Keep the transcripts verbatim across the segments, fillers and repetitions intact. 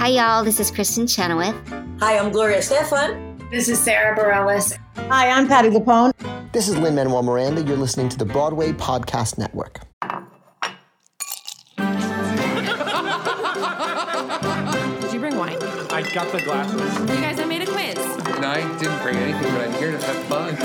Hi, y'all. This is Kristen Chenoweth. Hi, I'm Gloria Stefan. This is Sarah Bareilles. Hi, I'm Patti LuPone. This is Lin-Manuel Miranda. You're listening to the Broadway Podcast Network. Did you bring wine? I got the glasses. You guys, I made a quiz. And I didn't bring anything, but I'm here to have fun.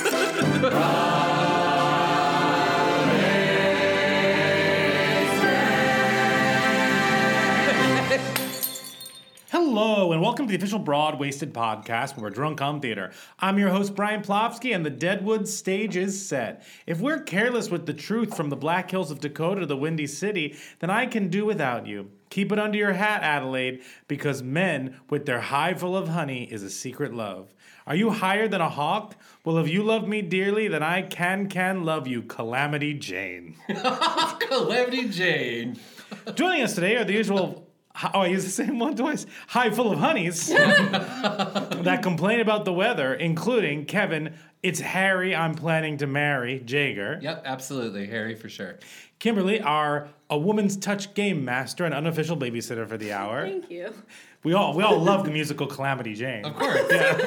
Hello, and welcome to the official Broad Wasted podcast where we're drunk on theater. I'm your host, Brian Plofsky, and the Deadwood stage is set. If we're careless with the truth from the Black Hills of Dakota to the Windy City, then I can do without you. Keep it under your hat, Adelaide, because men with their hive full of honey is a secret love. Are you higher than a hawk? Well, if you love me dearly, then I can, can love you, Calamity Jane. Calamity Jane. Joining us today are the usual... Oh, I use the same one twice. Hive full of honeys that complain about the weather, including Kevin, it's Harry I'm planning to marry, Jager. Yep, absolutely. Harry for sure. Kimberly, our a woman's touch game master and unofficial babysitter for the hour. Thank you. We all we all love the musical Calamity Jane. Of course. Yeah.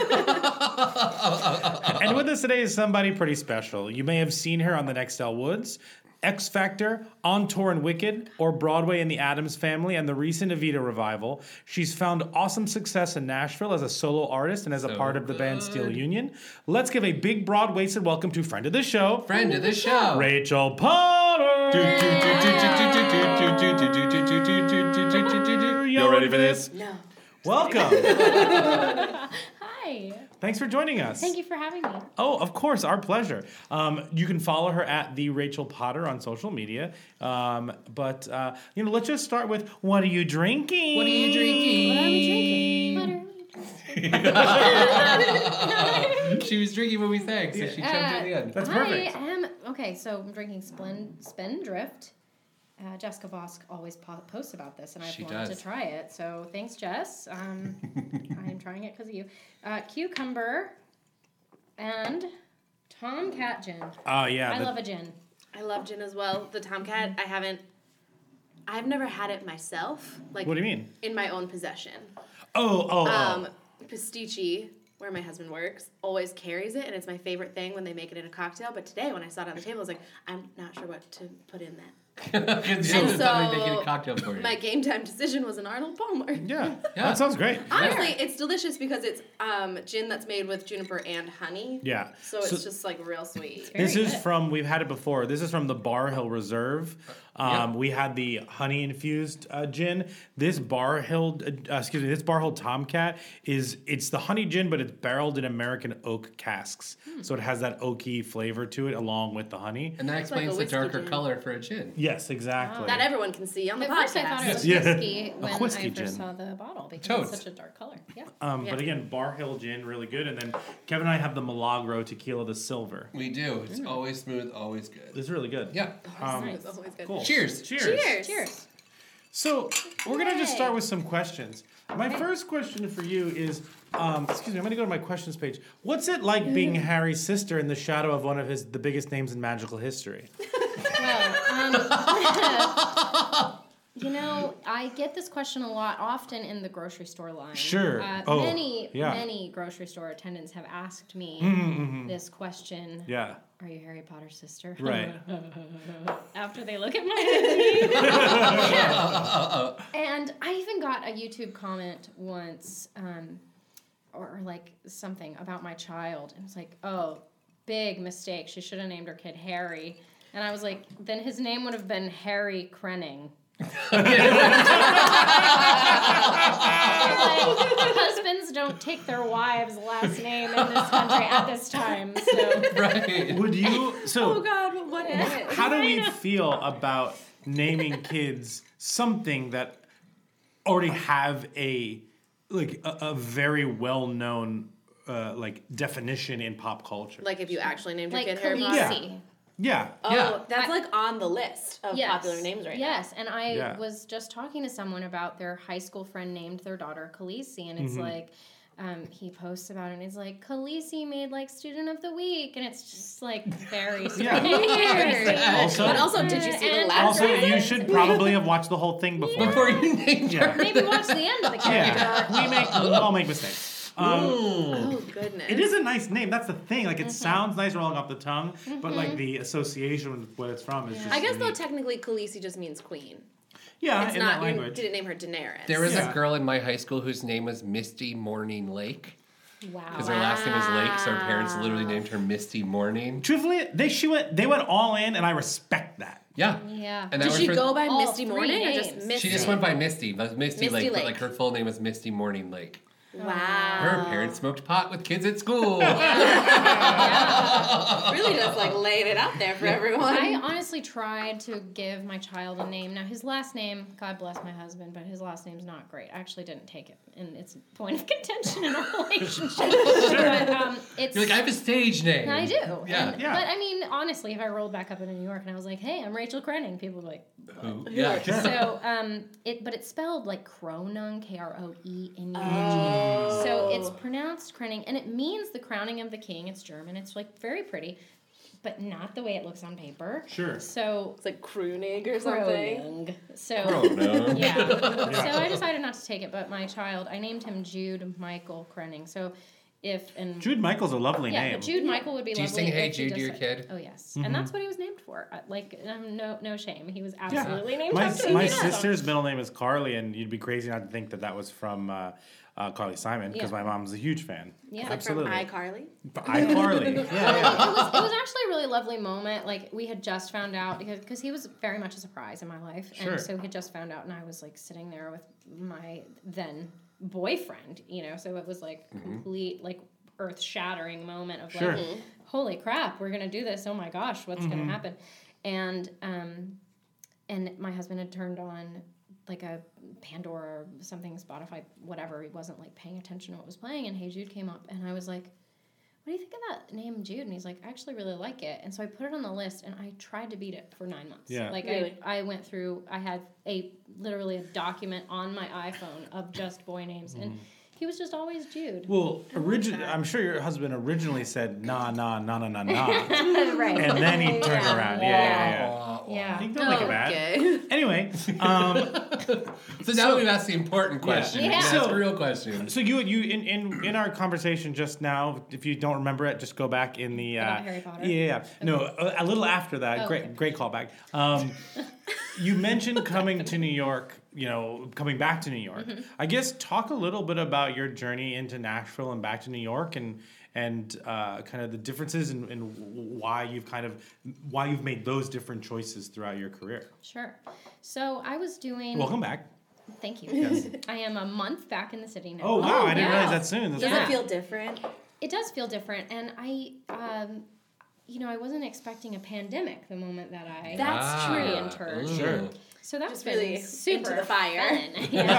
And with us today is somebody pretty special. You may have seen her on The Next Elle Woods, X Factor, On Tour and Wicked, or Broadway and the Addams Family, and the recent Evita revival. She's found awesome success in Nashville as a solo artist and as So a part of the band good. Steel Union. Let's give a big, broad-waisted welcome to friend of the show, Friend of the show. Rachel Potter. You ready for this? No. Welcome. Hi. Thanks for joining us. Thank you for having me. Oh, of course, our pleasure. Um, you can follow her at the Rachel Potter on social media. Um, but uh, you know, let's just start with what are you drinking? What are you drinking? What are we drinking? She was drinking when we sang, so she jumped Uh, in the end. That's perfect. I am okay. So I'm drinking Splend Spendrift. Uh, Jessica Vosk always po- posts about this, and I've She wanted does. to try it. So thanks, Jess. Um, I am trying it because of you. Uh, cucumber and Tomcat gin. Oh yeah. I the- love a gin. I love gin as well. The Tomcat, I haven't, I've never had it myself. Like, What do you mean? in my own possession. Oh, oh, oh. Um, Pastici, where my husband works, always carries it, and it's my favorite thing when they make it in a cocktail. But today, when I saw it on the table, I was like, I'm not sure what to put in that. Because And so, so, making a cocktail for you. My game time decision was an Arnold Palmer. Yeah. Yeah. That sounds great. Honestly, it's delicious because it's um, gin that's made with juniper and honey. Yeah. So it's So- just like real sweet. This Very is good. from, we've had it before. This is from the Bar Hill Reserve. Um, Yep. We had the honey infused uh, gin. This Bar Hill, uh, excuse me, this Bar Hill Tomcat is, it's the honey gin, but it's barreled in American oak casks. So it has that oaky flavor to it along with the honey. And that It's like explains a the whiskey darker gin. color for a gin. Yes, exactly. That everyone can see on the At podcast. first, I thought it was Yeah. whiskey A when I whiskey first gin. saw the bottle because Totes. it's such a dark color. Yeah. Um, Yeah. But again, Bar Hill gin, really good. And then Kevin and I have the Milagro Tequila, the silver. We do. It's always smooth, always good. This is really good. Yeah. Um, It's always good. Cool. Cheers. Cheers. Cheers. Cheers. So we're gonna just Yay. start with some questions. My first question for you is, um, excuse me, I'm gonna go to my questions page. What's it like being Harry's sister in the shadow of one of his the biggest names in magical history? Well, um, you know, I get this question a lot, often in the grocery store line. Sure. Uh, Oh, many, yeah. many grocery store attendants have asked me Mm-hmm. this question. Yeah. Are you Harry Potter's sister? Right. After they look at my name. And I even got a YouTube comment once, um, or, or like something about my child. And it was like, oh, big mistake. She should have named her kid Harry. And I was like, then his name would have been Harry Krenning. Like, husbands don't take their wives' last name in this country at this time. So Right. Would you? So. Oh God, what is it? How do we feel about naming kids something that already have a like a, a very well known uh, like definition in pop culture? Like if you actually named your like kid Harry Potter. Khaleesi. Yeah. Oh, Yeah. that's I- like on the list of Yes. popular names right Yes, and I Yeah. was just talking to someone about their high school friend named their daughter Khaleesi, and it's Mm-hmm. like, um, he posts about it and he's like, Khaleesi made like student of the week, and it's just like very Yeah. weird. Also- But also, did you see the And last Also, season? you should probably have watched the whole thing before. Before you named Yeah. her. Maybe watch the end of the character. Yeah, we make we all make mistakes. Um, Oh goodness. it is a nice name. That's the thing. Like it Mm-hmm. sounds nice rolling off the tongue, but like the association with what it's from is just. I guess though unique. technically Khaleesi just means queen. yeah, It's in not. that You language. didn't name her Daenerys. There was Yeah. a girl in my high school whose name was Misty Morning Lake. Wow. Because her last name is Lake, so her parents literally named her Misty Morning. Truthfully, they she went they went all in, and I respect that. Yeah. Yeah. And that Did was she for- go by All Misty three Morning or names. just Misty? She just went by Misty, but Misty, Misty Lake, but Lake. like her full name was Misty Morning Lake. Wow. Her parents smoked pot with kids at school. Really just like laid it out there for everyone. I honestly tried to give my child a name. Now, his last name, God bless my husband, but his last name's not great. I actually didn't take it, and it's a point of contention in our relationship. But, um, it's, You're like, I have a stage name. I do. Yeah. And- Yeah. But I mean, honestly, if I rolled back up into New York and I was like, hey, I'm Rachel Crenning, people would be like, Who? Yeah. so, um, it, but it's spelled like Kronung, K R O E N U N G. Oh. So it's pronounced Krenning, and it means the crowning of the king. It's German. It's like very pretty, but not the way it looks on paper. Sure. So It's like Krunig or something. Kronung. So Oh, no. yeah. So I decided not to take it, but my child, I named him Jude Michael Krenning. So if and Jude Michael's a lovely yeah, name. but Jude Michael would be Do you lovely. sing Hey if he Jude to just your said- kid? Oh yes, and that's what he was named for. Uh, Like um, no no shame, he was Yeah. absolutely named My, after my me. sister's middle name is Carly, and you'd be crazy not to think that that was from uh, uh, Carly Simon, because Yeah. my mom's a huge fan. Yeah. Like Absolutely. from iCarly. iCarly. Yeah, yeah. it, was, it was actually a really lovely moment. Like we had just found out because because he was very much a surprise in my life, Sure. and so he had just found out, and I was like sitting there with my then boyfriend, you know. So it was like complete like earth shattering moment of like, Sure. holy crap, we're gonna do this. Oh my gosh, what's gonna happen? And um, and my husband had turned on like a Pandora or something, Spotify, whatever. He wasn't like paying attention to what was playing, and Hey Jude came up, and I was like, what do you think of that name Jude? And he's like, I actually really like it. And so I put it on the list, and I tried to beat it for nine months. Yeah. Like Really? I, I went through, I had a literally a document on my iPhone of just boy names, and he was just always Jude. Well, origin- I'm sure your husband originally said nah, nah, nah, nah, nah, nah. right. And then he turned Yeah. around. Yeah, yeah, yeah. Yeah. You don't make it bad. Okay. Anyway, um, So now we've asked the important question. Yeah. Yeah. So- Ask a real question. so you you in, in in our conversation just now, if you don't remember it, just go back in the uh, About Harry Potter? Yeah, yeah. No, a, a little after that. Oh, great, okay. great callback. Um, you mentioned coming to New York. You know, coming back to New York. Mm-hmm. I guess talk a little bit about your journey into Nashville and back to New York, and and uh, kind of the differences and, and why you've kind of why you've made those different choices throughout your career. Sure. So I was doing. Welcome back. Thank you. I am a month back in the city now. Oh wow, I didn't yeah. realize that soon. That's Does Yeah. it feel different? It does feel different, and I, um, you know, I wasn't expecting a pandemic the moment that I That's Ah, true. entered. ooh. Sure. So that's Just been really super into the fire. fun. Yeah.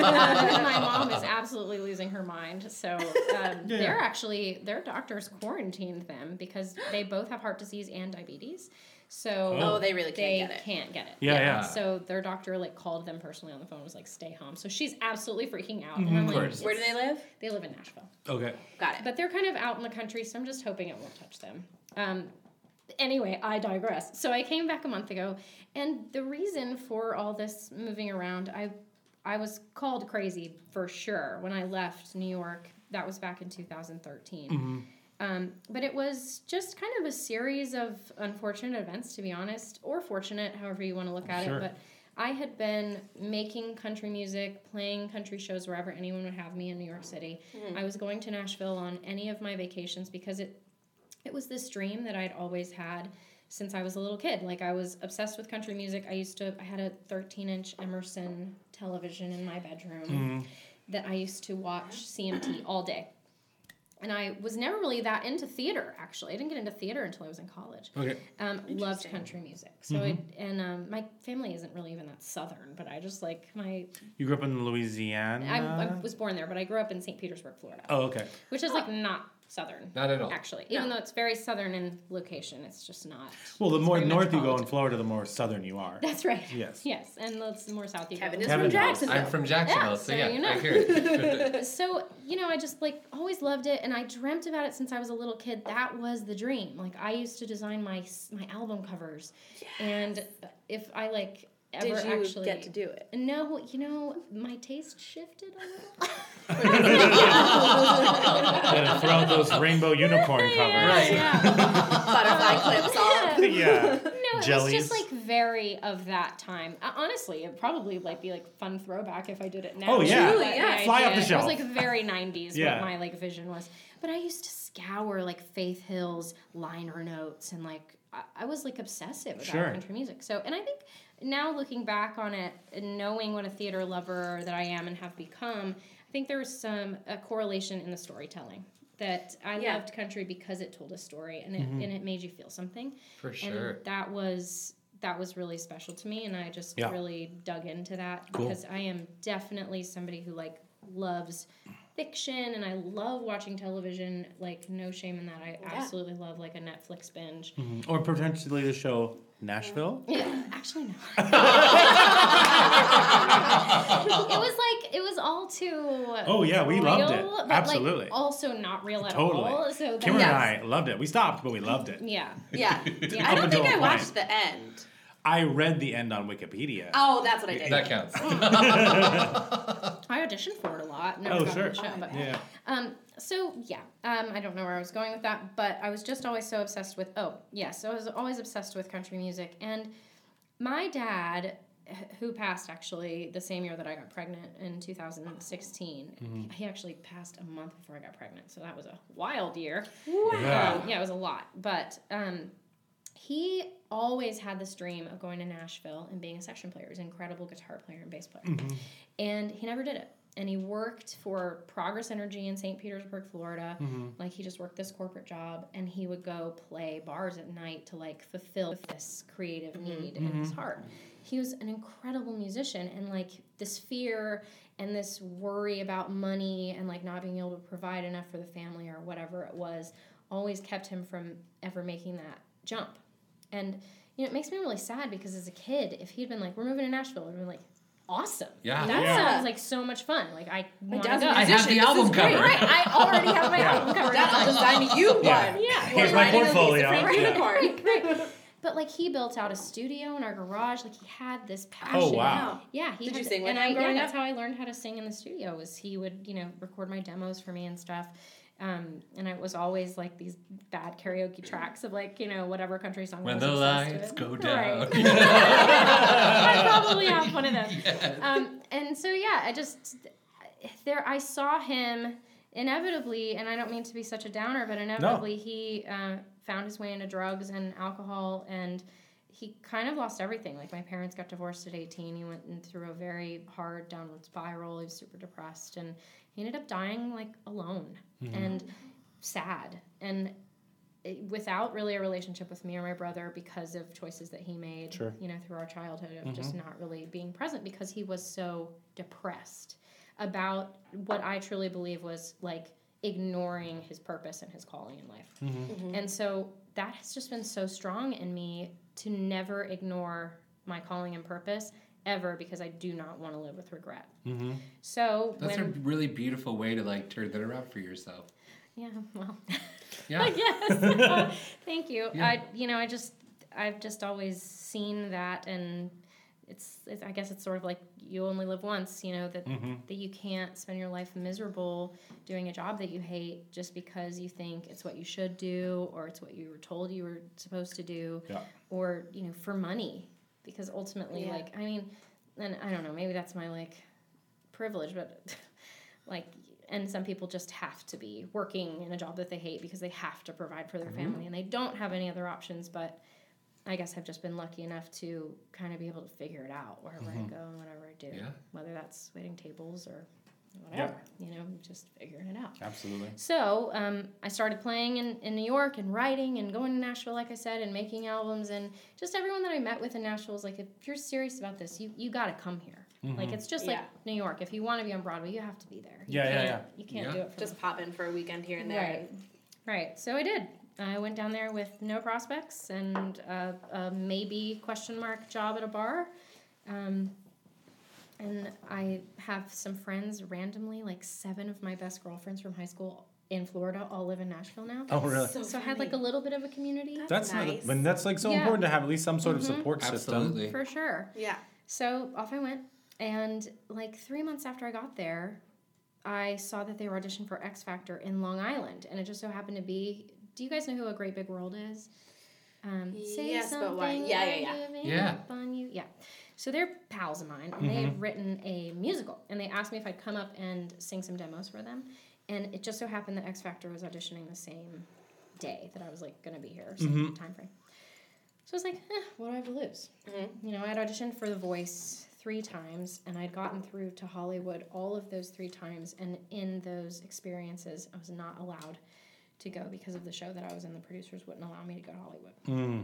Uh, my mom is absolutely losing her mind. So um, Yeah. they're actually their doctors quarantined them because they both have heart disease and diabetes. So Oh, they really they can't get it. can't get it. Yeah, yeah. So their doctor like called them personally on the phone, was like, "Stay home." So she's absolutely freaking out. Mhm. And I'm Of like, course. Where do they live? They live in Nashville. Okay. Got it. But they're kind of out in the country, so I'm just hoping it won't touch them. Um, anyway, I digress. So I came back a month ago, and the reason for all this moving around, I, I was called crazy for sure when I left New York. That was back in two thousand thirteen. Um, but it was just kind of a series of unfortunate events, to be honest, or fortunate, however you want to look at Sure. it. But I had been making country music, playing country shows wherever anyone would have me in New York City. I was going to Nashville on any of my vacations because it it was this dream that I'd always had since I was a little kid. Like, I was obsessed with country music. I used to, I had a thirteen-inch Emerson television in my bedroom that I used to watch C M T all day. And I was never really that into theater, actually. I didn't get into theater until I was in college. Okay. Um, loved country music. So it, and um, my family isn't really even that southern, but I just like my. You grew up in Louisiana. I, I was born there, but I grew up in Saint Petersburg, Florida, Oh, okay. which is like not Southern. Not at all. Actually, even No. though it's very Southern in location, it's just not. Well, the it's more very north you go in metropolitan. Florida, the more southern you are. That's right. Yes. Yes, and the more south you Kevin go. is Kevin from knows. Jacksonville. I'm from Jacksonville, Yeah, so so yeah, you know. I hear it. So, you know, I just like always loved it, and I dreamt about it since I was a little kid. That was the dream. Like, I used to design my my album covers, and if I like ever Did you actually get to do it? No, you know, my taste shifted a little. Gotta throw out those rainbow unicorn covers. Right. Yeah. Butterfly clips on. Yeah. No, it Jellies. was just like very of that time. Uh, honestly, it'd probably like be like fun throwback if I did it now. Oh, yeah. But Truly, yeah. the Fly off idea- the shelf. It was like very nineties Yeah. what my like vision was. But I used to scour like Faith Hill's liner notes and like I, I was like obsessive about Sure. country music. So and I think now looking back on it and knowing what a theater lover that I am and have become, I think there was some a correlation in the storytelling. That I Yeah. loved country because it told a story and it Mm-hmm. and it made you feel something. For sure. And that was that was really special to me, and I just Yeah. really dug into that Cool. because I am definitely somebody who like loves fiction, and I love watching television. Like, no shame in that. I absolutely love like a Netflix binge. Mhm. Or potentially the show Nashville. Yeah, actually no. It was like it was all too. Oh, yeah, we real, loved it. but, Absolutely. Like, also not real at Totally. all. So Kimmer then- and I loved it. We stopped, but we loved it. Yeah. Yeah. Yeah. I Up don't until think a I point. watched the end. I read the end on Wikipedia. Oh, that's what I did. That counts. I auditioned for it a lot. Never Oh, got sure. on the show, but Yeah. Um, so yeah, um, I don't know where I was going with that, but I was just always so obsessed with, oh, yes, I was always obsessed with country music. And my dad, h- who passed actually the same year that I got pregnant in two thousand sixteen, he actually passed a month before I got pregnant. So that was a wild year. Yeah. Um, yeah, it was a lot. But um, he always had this dream of going to Nashville and being a session player. He was an incredible guitar player and bass player. And he never did it. And he worked for Progress Energy in Saint Petersburg, Florida. Like, he just worked this corporate job, and he would go play bars at night to, like, fulfill this creative need in his heart. He was an incredible musician, and, like, this fear and this worry about money and, like, not being able to provide enough for the family or whatever it was always kept him from ever making that jump. And, you know, it makes me really sad because as a kid, if he'd been like, we're moving to Nashville, I'd been like, awesome. Yeah. That Yeah. sounds like so much fun. Like, I want to dad's go. a I have musician. the This album is great. cover. Right, I already have my album cover. Dad, I'll done. design you one. Yeah. Yeah. Here's We're my writing a portfolio. Lisa Frank Yeah. unicorn. But, like, he built out a studio in our garage. Like, he had this passion. Oh, wow. Yeah, he Did had you the- sing with and him I, growing yeah, that's up? how I learned how to sing in the studio. Was he would, you know, record my demos for me and stuff. Um, and it was always like these bad karaoke tracks of like, you know, whatever country song. I When was the obsessed lights with. go Right. down. I probably have one of those. Um, and so yeah, I just there I saw him inevitably, and I don't mean to be such a downer, but inevitably he uh, found his way into drugs and alcohol, and he kind of lost everything. Like, my parents got divorced at eighteen. He went in through a very hard downward spiral. He was super depressed, and he ended up dying like alone and sad and it- without really a relationship with me or my brother because of choices that he made, Sure. you know, through our childhood of just not really being present because he was so depressed about what I truly believe was like ignoring his purpose and his calling in life. And so that has just been so strong in me to never ignore my calling and purpose ever, because I do not want to live with regret. So That's when a really beautiful way to like turn that around for yourself. yeah, well, Yeah. yes. Uh, thank you. Yeah. I, you know, I just, I've just always seen that, and it's, it's, I guess it's sort of like you only live once. You know that that you can't spend your life miserable doing a job that you hate just because you think it's what you should do, or it's what you were told you were supposed to do, Yeah. or you know, for money. Because ultimately, Yeah. like, I mean, and I don't know, maybe that's my like privilege, but like. And some people just have to be working in a job that they hate because they have to provide for their family and they don't have any other options. But I guess I've just been lucky enough to kind of be able to figure it out wherever I go and whatever I do. Yeah. Whether that's waiting tables or whatever, you know, just figuring it out. Absolutely. So um, I started playing in, in New York and writing and going to Nashville, like I said, and making albums. And just everyone that I met with in Nashville was like, if you're serious about this, you, you got to come here. Like, it's just Yeah. like New York. If you want to be on Broadway, you have to be there. You Yeah, yeah, can't- yeah. You can't Yeah. do it for Just pop in for a weekend here and there. Right. Right. So I did. I went down there with no prospects and a, a maybe question mark job at a bar. Um, and I have some friends randomly, like seven of my best girlfriends from high school in Florida all live in Nashville now. Oh, really? So, So I had like a little bit of a community. That's nice. not, when that's like so Yeah. important to have at least some sort of Mhm. support system. Absolutely. For sure. Yeah. So off I went. And like three months after I got there, I saw that they were auditioning for X Factor in Long Island. And it just so happened to be, do you guys know who A Great Big World is? Um, say Yes, but something why? Yeah, yeah, I'm yeah. giving Yeah. up on you. Yeah. So they're pals of mine, and they had written a musical, and they asked me if I'd come up and sing some demos for them. And it just so happened that X Factor was auditioning the same day that I was like going to be here, same time frame. So I was like, eh, what do I have to lose? Mm-hmm. You know, I had auditioned for The Voice three times, and I'd gotten through to Hollywood all of those three times, and in those experiences, I was not allowed to go because of the show that I was in. The producers wouldn't allow me to go to Hollywood. Mm.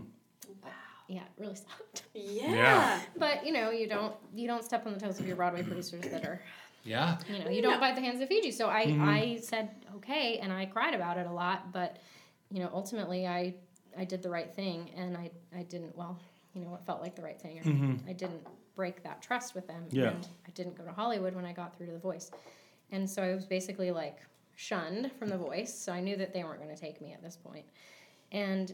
Yeah, it really sucked. Yeah. Yeah. But you know, you don't you don't step on the toes of your Broadway producers that are, Yeah. you know, you don't No. bite the hands that feed you. So I I said okay, and I cried about it a lot, but you know, ultimately I I did the right thing, and I I didn't well, you know, what felt like the right thing. I, I didn't break that trust with them, Yeah. and I didn't go to Hollywood when I got through to The Voice, and so I was basically like shunned from The Voice. So I knew that they weren't going to take me at this point, and.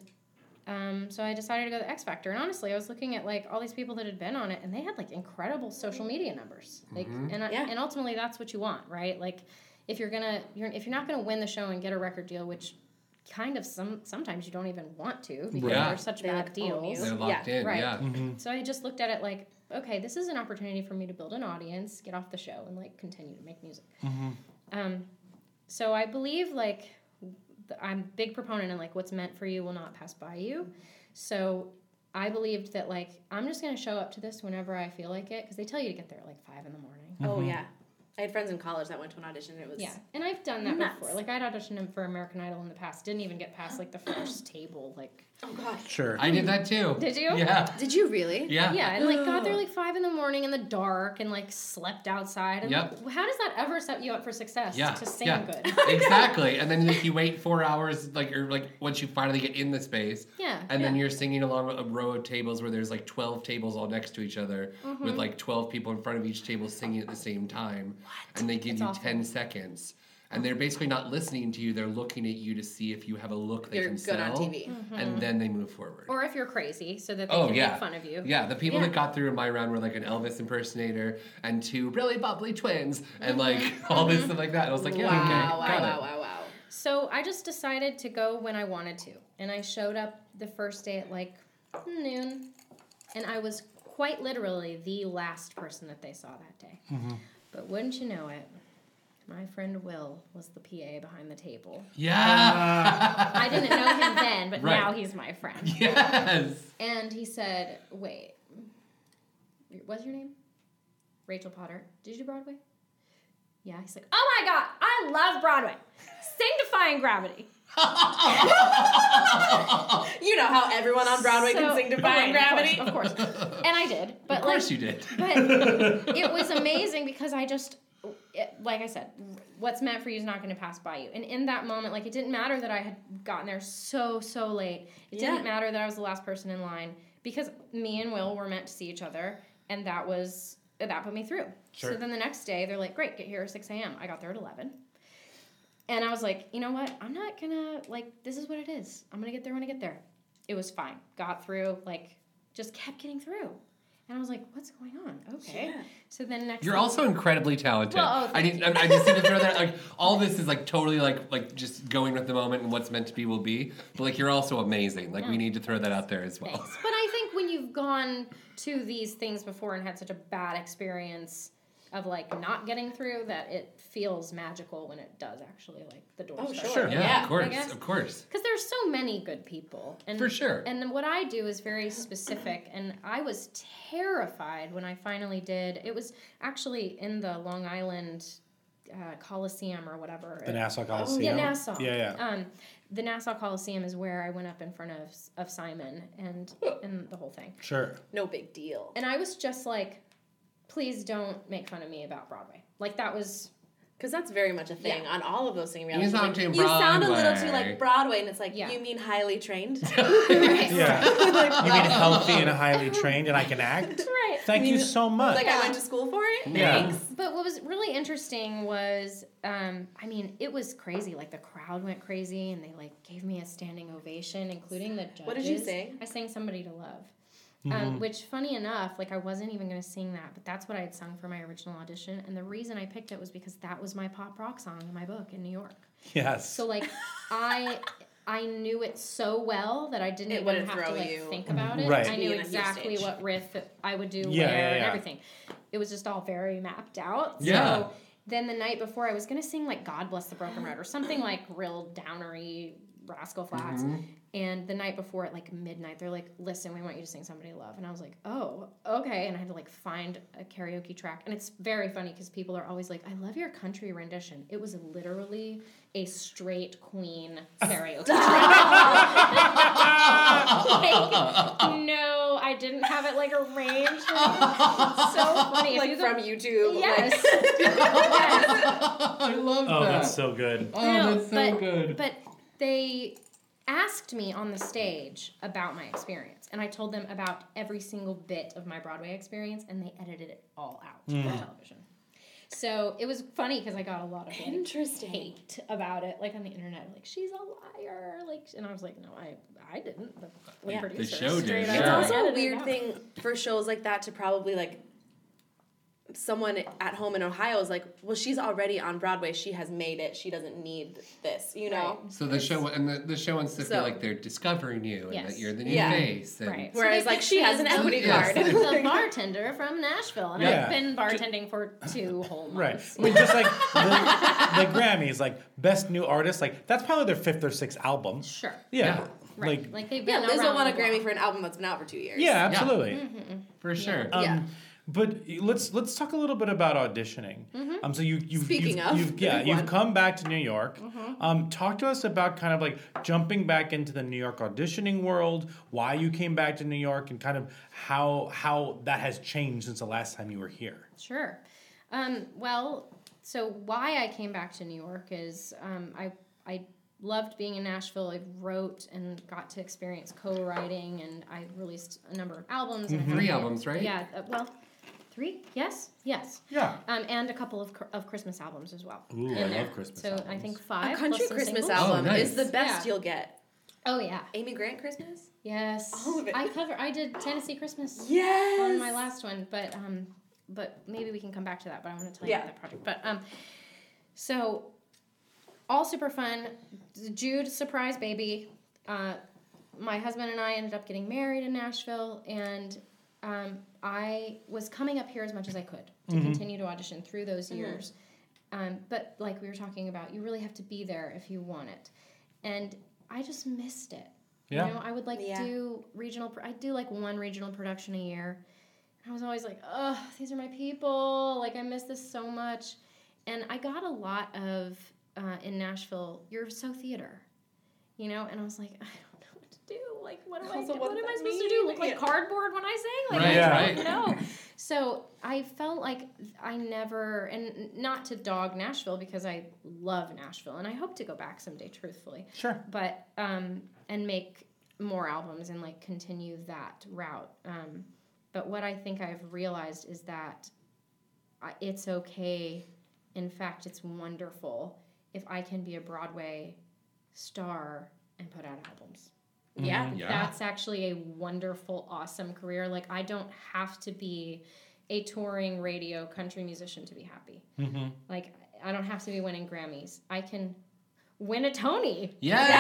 Um, so I decided to go to X Factor, and honestly, I was looking at like all these people that had been on it, and they had like incredible social media numbers. Like, and I, Yeah. and ultimately, that's what you want, right? Like, if you're gonna, you're if you're not gonna win the show and get a record deal, which kind of some sometimes you don't even want to because Yeah. they're such They, bad like, own deals. you. They're locked Yeah, in. right. Yeah. So I just looked at it like, okay, this is an opportunity for me to build an audience, get off the show, and like continue to make music. Um, so I believe like th- I'm a big proponent in like what's meant for you will not pass by you. So I believed that like I'm just gonna show up to this whenever I feel like it because they tell you to get there at like five in the morning. Oh yeah. I had friends in college that went to an audition. And it was Yeah, and I've done that Nuts. before. Like I'd auditioned for American Idol in the past, didn't even get past like the first table. Like, oh gosh. Sure. I did that too. Did you? Yeah. Did you really? Yeah. yeah, and like got there like five in the morning in the dark and like slept outside. And Yep. like, how does that ever set you up for success? Yeah. To sing yeah. good. Exactly. And then like you wait four hours, like or like once you finally get in the space. Yeah. And then yeah. you're singing along a row of tables where there's like twelve tables all next to each other Mm-hmm. with like twelve people in front of each table singing at the same time. What? And they give It's you awful. ten seconds. And they're basically not listening to you, they're looking at you to see if you have a look they You're can good sell. on T V. And then they move forward. Or if you're crazy, so that they Oh can yeah, make fun of you. Yeah, the people Yeah. that got through in my round were like an Elvis impersonator and two really bubbly twins and like all this stuff like that. And I was like, yeah, wow, okay, wow, got wow, it. wow, wow. So I just decided to go when I wanted to. And I showed up the first day at like noon. And I was quite literally the last person that they saw that day. But wouldn't you know it, my friend Will was the P A behind the table. Yeah. I didn't know him then, but Right. now he's my friend. Yes. And he said, wait, what's your name? Rachel Potter. Did you do Broadway? Yeah. He's like, oh my God, I love Broadway. Sing Defying Gravity. You know how everyone on Broadway So- can sing Defying oh, right, Gravity? Of course, of course. And I did. But Of course like, you did. But it was amazing because I just, it, like I said, what's meant for you is not going to pass by you. And in that moment, like, it didn't matter that I had gotten there so, so late. It Yeah. didn't matter that I was the last person in line because me and Will were meant to see each other, and that was, that put me through. Sure. So then the next day, they're like, great, get here at six a.m. I got there at eleven. And I was like, you know what? I'm not gonna, like, this is what it is. I'm gonna get there when I get there. It was fine. Got through, like, just kept getting through. And I was like, what's going on? Okay. Yeah. So then next You're thing- also incredibly talented. Well, oh, I thank need, I, I just need to throw that. Like all this is like totally like like just going with the moment and what's meant to be will be. But like you're also amazing. Like we need to throw that out there as well. Thanks. But I think when you've gone to these things before and had such a bad experience of like not getting through, that it feels magical when it does actually, like the doors. Oh, start sure. opening. Yeah, Yeah, of course, I guess. of course. Because there's so many good people. And, For sure. And then what I do is very specific. And I was terrified when I finally did. It was actually in the Long Island uh, Coliseum or whatever. The Nassau Coliseum. Yeah, Nassau. Yeah, yeah. Um, the Nassau Coliseum is where I went up in front of of Simon and and the whole thing. Sure. No big deal. And I was just like, please don't make fun of me about Broadway. Like that was Because that's very much a thing Yeah. on all of those singing You realities. sound Like, too you sound a little too Broadway. like Broadway, and it's like, Yeah. you mean highly trained? Yeah. You mean healthy and highly trained and I can act? Right. Thank you so much. Like I went to school for it? Yeah. Thanks. But what was really interesting was, um, I mean, it was crazy. Like the crowd went crazy, and they like gave me a standing ovation, including the judges. What did you sing? I sang "Somebody to Love," um, which, funny enough, like I wasn't even going to sing that, but that's what I had sung for my original audition. And the reason I picked it was because that was my pop rock song in my book in New York. Yes. So like, I. I knew it so well that I didn't It even wouldn't have to throw like you. think about it. Right. I knew Being on your exactly stage. what riff I would do Yeah, where yeah, and yeah. everything. It was just all very mapped out. Yeah. So then the night before, I was gonna sing like "God Bless the Broken Road" or something like real downery Rascal Flatts. And the night before at like midnight, they're like, "Listen, we want you to sing Somebody to Love." And I was like, "Oh, okay." And I had to like find a karaoke track. And it's very funny because people are always like, "I love your country rendition." It was literally a straight Queen karaoke track. Like, no, I didn't have it like arranged. It's so funny. If Like you go- from YouTube. Yes. Like, Yes. I love Oh, that. that's so good. Oh, No, that's so but, good. But they asked me on the stage about my experience, and I told them about every single bit of my Broadway experience, and they edited it all out for television. So it was funny because I got a lot of like, Interesting. hate about it, like on the internet, like she's a liar, like, and I was like, no, I, I didn't. The, the Yeah. The producer show did, straight yeah. up It's also a edited it weird out. thing for shows like that to probably like someone at home in Ohio is like, well, she's already on Broadway. She has made it. She doesn't need this, you know? So the show and the, the show wants to So- feel like they're discovering you and Yes. that you're the new Yeah. face. And Right. Whereas So they like she picked has me an as equity the- Yes. card. the bartender from Nashville, and Yeah. I've been bartending for two whole Right. months. I mean, just like the, the Grammys, like Best New Artist, like that's probably their fifth or sixth album. Sure. Yeah. Yeah. Right. Like, Like they've Yeah, been Lizzo around won a the Grammy block. for an album that's been out for two years. yeah, absolutely. For sure. Um, Yeah. But let's let's talk a little bit about auditioning. Um, so you you've, Speaking you've, of, you've, the yeah, big you've one. come back to New York. Um, talk to us about kind of like jumping back into the New York auditioning world. Why you came back to New York, and kind of how how that has changed since the last time you were here. Sure. Um, well, so why I came back to New York is um, I I loved being in Nashville. I wrote and got to experience co-writing, and I released a number of albums. And I had Three a- albums, right? Yeah. Uh, well, three? Yes. Yes. Yeah. Um, and a couple of cr- of Christmas albums as well. Ooh, in I there. love Christmas So I albums. think five. A country plus some Christmas singles. album Oh, nice. is the best Yeah. you'll get. Oh yeah. Amy Grant Christmas? Yes. All of it. I cover. I did Tennessee Christmas. Yes. On my last one, but um, but maybe we can come back to that. But I want to tell you Yeah. about that project. But um, so all super fun. Jude surprise baby. Uh, my husband and I ended up getting married in Nashville, and um, I was coming up here as much as I could to continue to audition through those years. Um, but like we were talking about, you really have to be there if you want it, and I just missed it. Yeah. You know, I would like Yeah. do regional. Pro- I do like one regional production a year. I was always like, oh, these are my people. Like I miss this so much, and I got a lot of uh, in Nashville. You're so theater, you know, and I was like, I don't know what to do. Like, what do I? Also, do? what What does am I that supposed to mean? do? Look like Yeah. cardboard when I sing? Like, Right, I right. don't know. So I felt like I never, and not to dog Nashville because I love Nashville, and I hope to go back someday, truthfully. Sure. But um, and make more albums and like continue that route. Um, but what I think I've realized is that I, it's okay. In fact, it's wonderful if I can be a Broadway star and put out albums. Yeah. Yeah. That's actually a wonderful, awesome career. Like, I don't have to be a touring radio country musician to be happy. Mm-hmm. Like, I don't have to be winning Grammys. I can win a Tony.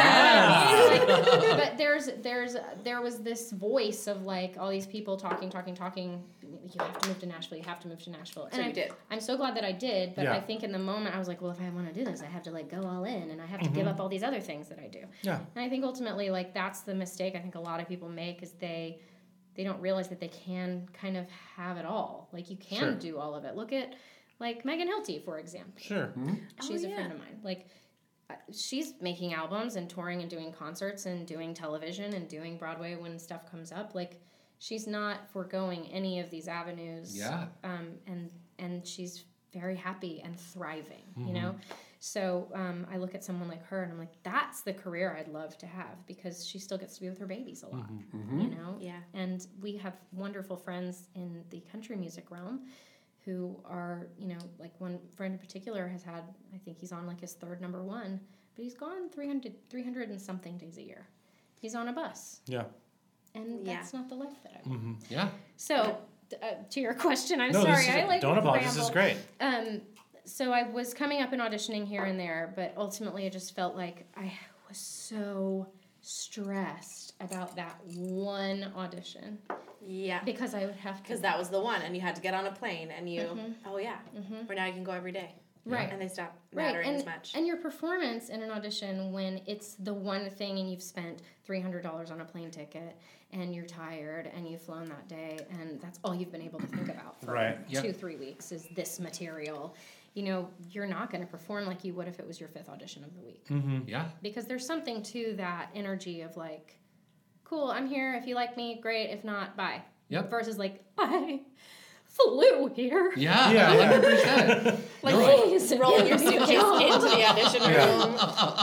Yeah. Like, but there's there's there was this voice of like all these people talking, talking, talking. You have to move to Nashville. You have to move to Nashville. And So you I'm, did. I'm so glad that I did. But Yeah. I think in the moment I was like, well, if I want to do this, I have to like go all in, and I have to give up all these other things that I do. Yeah. And I think ultimately, like that's the mistake I think a lot of people make is they they don't realize that they can kind of have it all. Like you can Sure. do all of it. Look at like Megan Hilty, for example. Sure. She's Oh, a yeah. friend of mine. Like, uh, she's making albums and touring and doing concerts and doing television and doing Broadway when stuff comes up. Like, she's not foregoing any of these avenues. Yeah. Um, and and she's very happy and thriving, mm-hmm. you know? So um, I look at someone like her and I'm like, that's the career I'd love to have because she still gets to be with her babies a lot, mm-hmm. you know? Yeah. And we have wonderful friends in the country music realm who are, you know, like one friend in particular has had, I think he's on like his third number one, but he's gone three hundred, three hundred and something days a year. He's on a bus. Yeah. And Yeah. that's not the life that I want. Mm-hmm. Yeah. So, uh, to your question, I'm no, sorry. This is, I like don't apologize. ramble. This is great. Um, so I was coming up and auditioning here and there, but ultimately I just felt like I was so stressed about that one audition Yeah. because I would have to. Because that was the one, and you had to get on a plane, and you, Mhm. oh yeah, Mhm. or now you can go every day. Right. And they stop Right, mattering and, as much. and your performance in an audition when it's the one thing and you've spent three hundred dollars on a plane ticket and you're tired and you've flown that day and that's all you've been able to think about for Right. two, Yep. three weeks is this material. You know, you're not going to perform like you would if it was your fifth audition of the week. Mm-hmm. Yeah. Because there's something to that energy of like, cool, I'm here. If you like me, great. If not, bye. Yep. Versus like, I flew here. Yeah. Yeah, one hundred percent. Like No, Please, rolling your give me a suitcase job. into the audition room.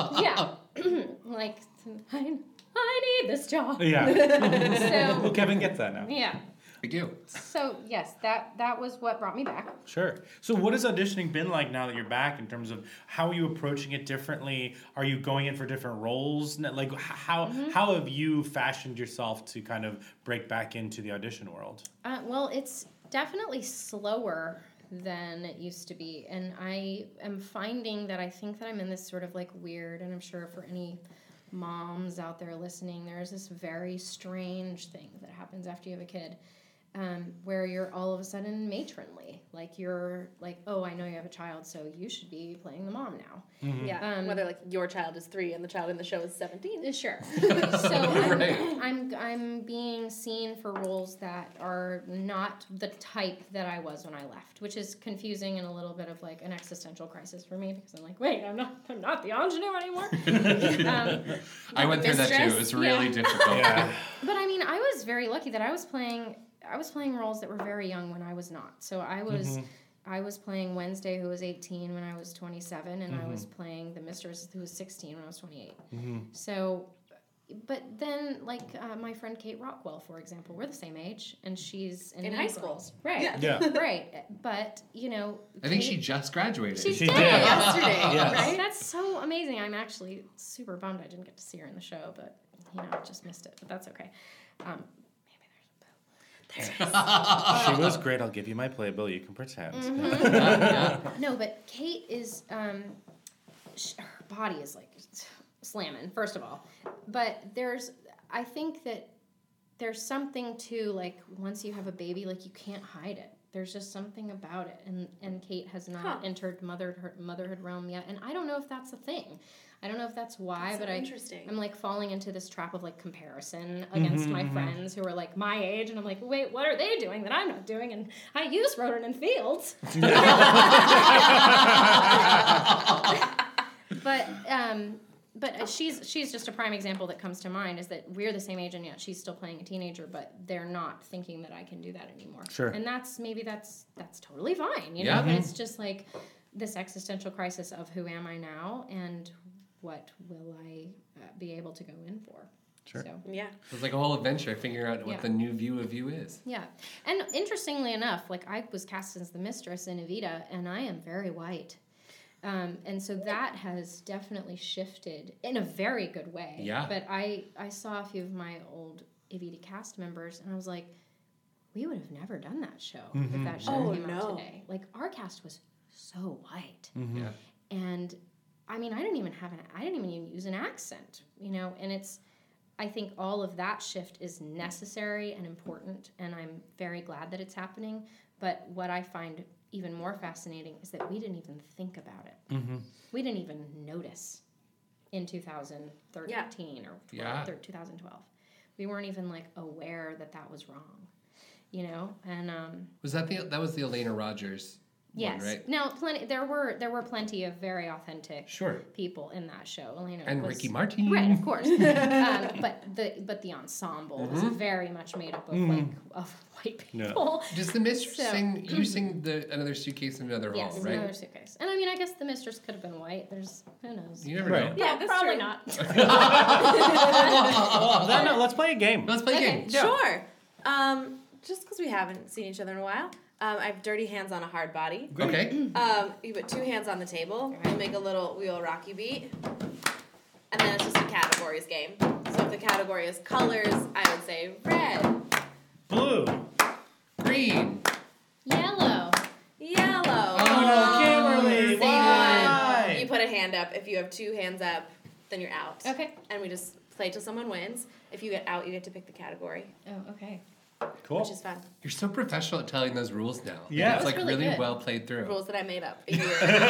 Yeah. like, I, I need this job. Yeah. So, Well, Kevin gets that now. yeah. I do. So, yes, that, that was what brought me back. Sure. So what has auditioning been like now that you're back in terms of how are you approaching it differently? Are you going in for different roles? Like h- how Mm-hmm. how have you fashioned yourself to kind of break back into the audition world? Uh, well, it's definitely slower than it used to be. And I am finding that I think that I'm in this sort of like weird, and I'm sure for any moms out there listening, there's this very strange thing that happens after you have a kid. Um, where you're all of a sudden matronly. Like you're like, oh, I know you have a child, so you should be playing the mom now. Yeah. Um, Whether like your child is three and the child in the show is seventeen. Uh, Sure. So I'm, Right. I'm I'm being seen for roles that are not the type that I was when I left, which is confusing and a little bit of like an existential crisis for me because I'm like, wait, I'm not I'm not the ingenue anymore. um, I went through that too. mistress. It was really Yeah. difficult. Yeah. But I mean, I was very lucky that I was playing. I was playing roles that were very young when I was not. So I was, Mhm. I was playing Wednesday, who was eighteen when I was twenty-seven, and Mhm. I was playing the Mistress, who was sixteen when I was twenty-eight. Mm-hmm. So, but then, like uh, my friend Kate Rockwell, for example, we're the same age, and she's in, In Mean high school. Girls. Right? Yeah. Yeah. Right. But you know, I think Kate- she just graduated. She, She did, did. yesterday, Yes. right? That's so amazing. I'm actually super bummed I didn't get to see her in the show, but you know, I just missed it. But that's okay. Um, She was great. I'll give you my playbill. You can pretend. Mm-hmm. yeah. no, but Kate is um, sh- her body is like slamming. First of all, but there's I think that there's something to like once you have a baby, like you can't hide it. There's just something about it, and and Kate has not Huh. entered motherhood motherhood realm yet, and I don't know if that's a thing. I don't know if that's why, That's but so I, interesting. I'm like falling into this trap of like comparison against Mhm, my mhm. friends who are like my age, and I'm like, wait, what are they doing that I'm not doing? And I use Roden and Fields. but um, but uh, she's she's just a prime example that comes to mind is that we're the same age and yet she's still playing a teenager, but they're not thinking that I can do that anymore. Sure. And that's maybe that's that's totally fine, you Yeah. know. But it's just like this existential crisis of who am I now and what will I uh, be able to go in for? Sure. So, Yeah. It was like a whole adventure figuring out what Yeah. the new view of you is. yeah. And interestingly enough, like I was cast as the Mistress in Evita, and I am very white. Um, and so that has definitely shifted in a very good way. Yeah. But I, I saw a few of my old Evita cast members, and I was like, we would have never done that show if Mhm. that show Oh, came out no. today. Like, our cast was so white. Mhm. Yeah. And I mean, I didn't even have an, I didn't even use an accent, you know, and it's, I think all of that shift is necessary and important, and I'm very glad that it's happening. But what I find even more fascinating is that we didn't even think about it. Mm-hmm. We didn't even notice in two thousand thirteen or Yeah. thir- two thousand twelve. We weren't even like aware that that was wrong, you know? And um, Was that the that was the Elena Rogers Yes. right? Now, plenty. There were there were plenty of very authentic Sure. people in that show. Elena And was, Ricky Martin. right? Of course. um, but the but the ensemble was very much made up of like of white people. Does the mistress So- sing? You sing the another suitcase in another Yes, hall, right? another suitcase. And I mean, I guess the mistress could have been white. There's who knows. You never Right. know. Yeah, Well, that's probably true. not. Well, then, uh, let's play a game. Let's play a Okay. game. Sure. Um, just because we haven't seen each other in a while, um, I have dirty hands on a hard body. Okay. Um, you put two hands on the table. You make a little wheel rocky beat. And then it's just a categories game. So if the category is colors, I would say red, Blue. Green. Yellow. yellow. Oh, Kimberly, Same why? one. You put a hand up. If you have two hands up, then you're out. Okay. And we just play till someone wins. If you get out, you get to pick the category, Oh, okay. Cool. which is fun. You're so professional at telling those rules now. Yeah. It's like That's really really good. well played through. Rules that I made up a year.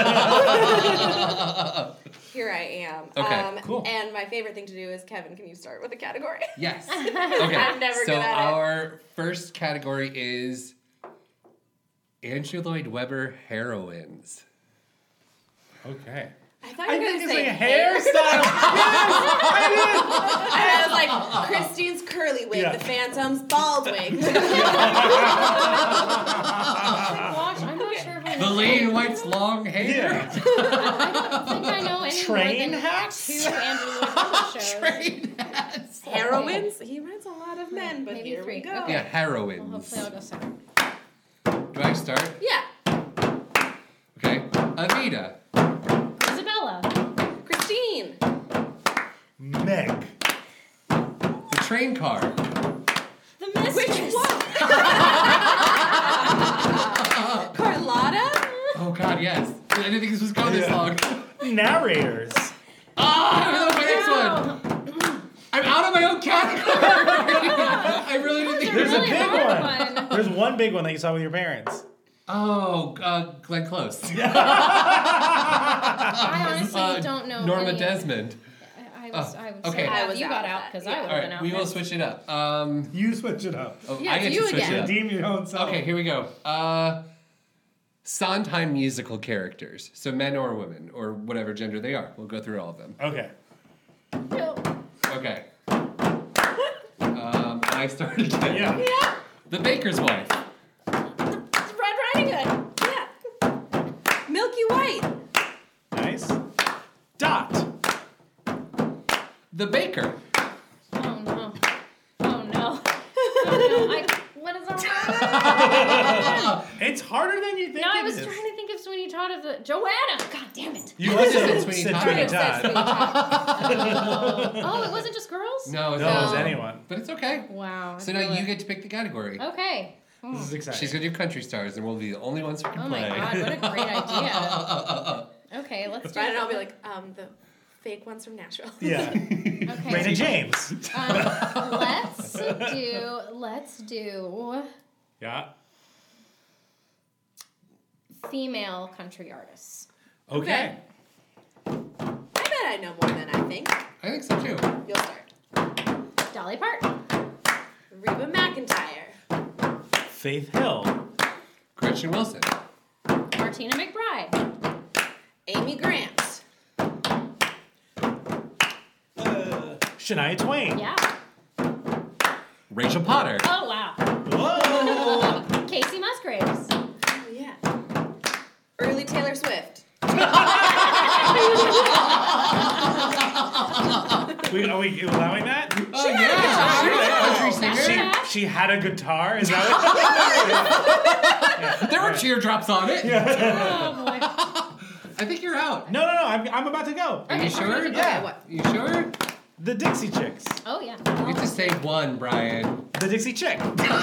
Here I am. Okay, Um, cool. And my favorite thing to do is, Kevin, can you start with a category? Yes. Okay. I'm never so good at it. our first category is Andrew Lloyd Webber heroines. Okay. I thought I you were think going it's to say a hair. hairstyle. And I was like, Christine's curly wig, Yeah. the Phantom's bald wig. Gosh, I'm not sure if I The know. Lane White's long hair. I don't think I know any Train more than hacks? two Andrew Lloyd Webber shows. Train hats. Heroines? He writes a lot of men, but Maybe here three. we go. Okay. Yeah, Well, heroines. hopefully I'll go second. Do I start? Yeah. Okay. Avita. Isabella. Christine. Meg. The train car. The Mistress. Which one? Carlotta? Oh God, yes. I didn't think this was going this Yeah. long. Narrators. Oh, I don't know my next one. I'm out of my own category. I really didn't think. There's really a big hard one. one. There's one big one that you saw with your parents. Oh, uh, Glenn Close. I honestly Uh, don't know. Norma any. Desmond. I, I was, Oh, I was okay. so I glad was you out got of out that, because yeah. I would All have been right, out. we will next. switch it up. Um, You switch it up. oh, Yeah, I it's get you to switch again. it up. Redeem your own self. Okay, here we go. Uh, Sondheim musical characters. So men or women, or whatever gender they are. We'll go through all of them. Okay. No. Okay. Um, I start again. Yeah. Yeah. The Baker's Wife. Red Riding Hood. Yeah. Milky White. Nice. Dot. The Baker. Oh no. Oh no. Oh no. I, what is wrong? It's harder than you think No, I it was is. trying to think of Sweeney Todd of the Joanna. God damn it. You just also said Sweeney said Todd. Sweeney It says Todd. Sweeney Todd. Oh, it wasn't just girls? No, it's No, it not. was anyone. But it's okay. Wow. I So now feel you it. get to pick the category. Okay. This is exciting. She's gonna do country stars, and we'll be the only ones who can Oh play. my god, what a great idea. Okay, let's do Right, and it. I'll be like, um, the fake ones from Nashville. Yeah. Okay. Raina James. Um, let's do let's do Yeah. female country artists. Okay. I bet I know more than I think. I think so too. You'll start. Dolly Parton. Reba McEntire. Faith Hill. Gretchen Wilson. Martina McBride. Amy Grant. Shania Twain. Yeah. Rachel Potter. Oh wow. Whoa. Casey Musgraves. Oh, yeah. Early Taylor Swift. We, are we allowing that? Oh yeah, sure. Country That's singer. right. She had a guitar. Is that what? There were teardrops on it. Oh boy. I think you're out. No, no, no. I'm, I'm about to go. Are you Okay, sure? okay, Yeah. what? You sure? The Dixie Chicks. Oh yeah. You have to say one, Brian. The Dixie Chick.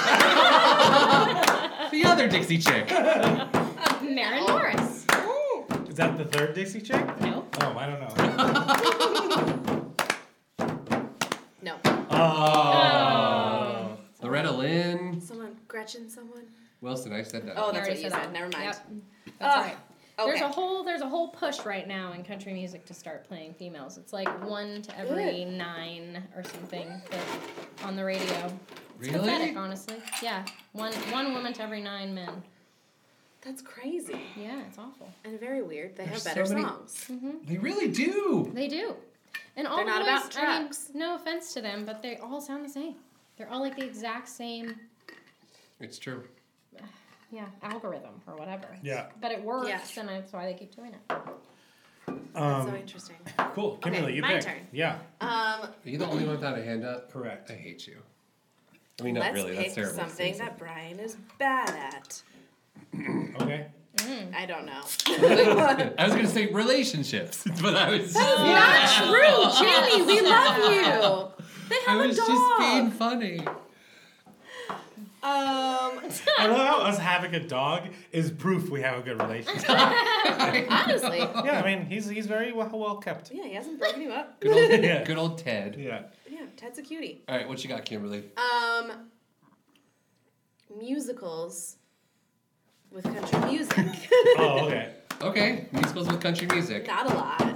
The other Dixie chick. Marin Morris. Is that the third Dixie Chick? No. Oh, I don't know. No. Oh. Loretta Lynn. Someone, Gretchen, someone. Wilson, I said that. Oh, You that's already what you said said. that. Never mind. Yep. That's Ugh. right. There's Okay. a whole there's a whole push right now in country music to start playing females. It's like one to every Good. nine or something that, on the radio. It's Really? pathetic, honestly. Yeah, one one woman to every nine men. That's crazy Yeah, it's awful. and very weird. They There's have better so many- songs. They really do. They do. And all They're the not boys, about I mean, trucks. no offense to them, but they all sound the same. They're all like the exact same, It's true. yeah, algorithm or whatever. Yeah. But it works, Yeah. and that's why they keep doing it. That's so interesting. Cool. Kimberly, you my pick. turn. Yeah. Um, Are you the only one without a hand up? Correct. I hate you. I mean, not let's really. pick That's terrible. something Susan. that Brian is bad at. Okay. I don't know. I was gonna say relationships, but I was. Not true, Jamie. We love you. They I have a was dog. just being funny. Um, I love how us having a dog is proof we have a good relationship. honestly, Yeah, I mean, he's he's very well, well kept. yeah, he hasn't broken you up. Good old, Yeah. good old Ted. Yeah. Yeah, Ted's a cutie. All right, what you got, Kimberly? Um, musicals with country music. Oh, okay. Okay, musicals with country music. Not a lot.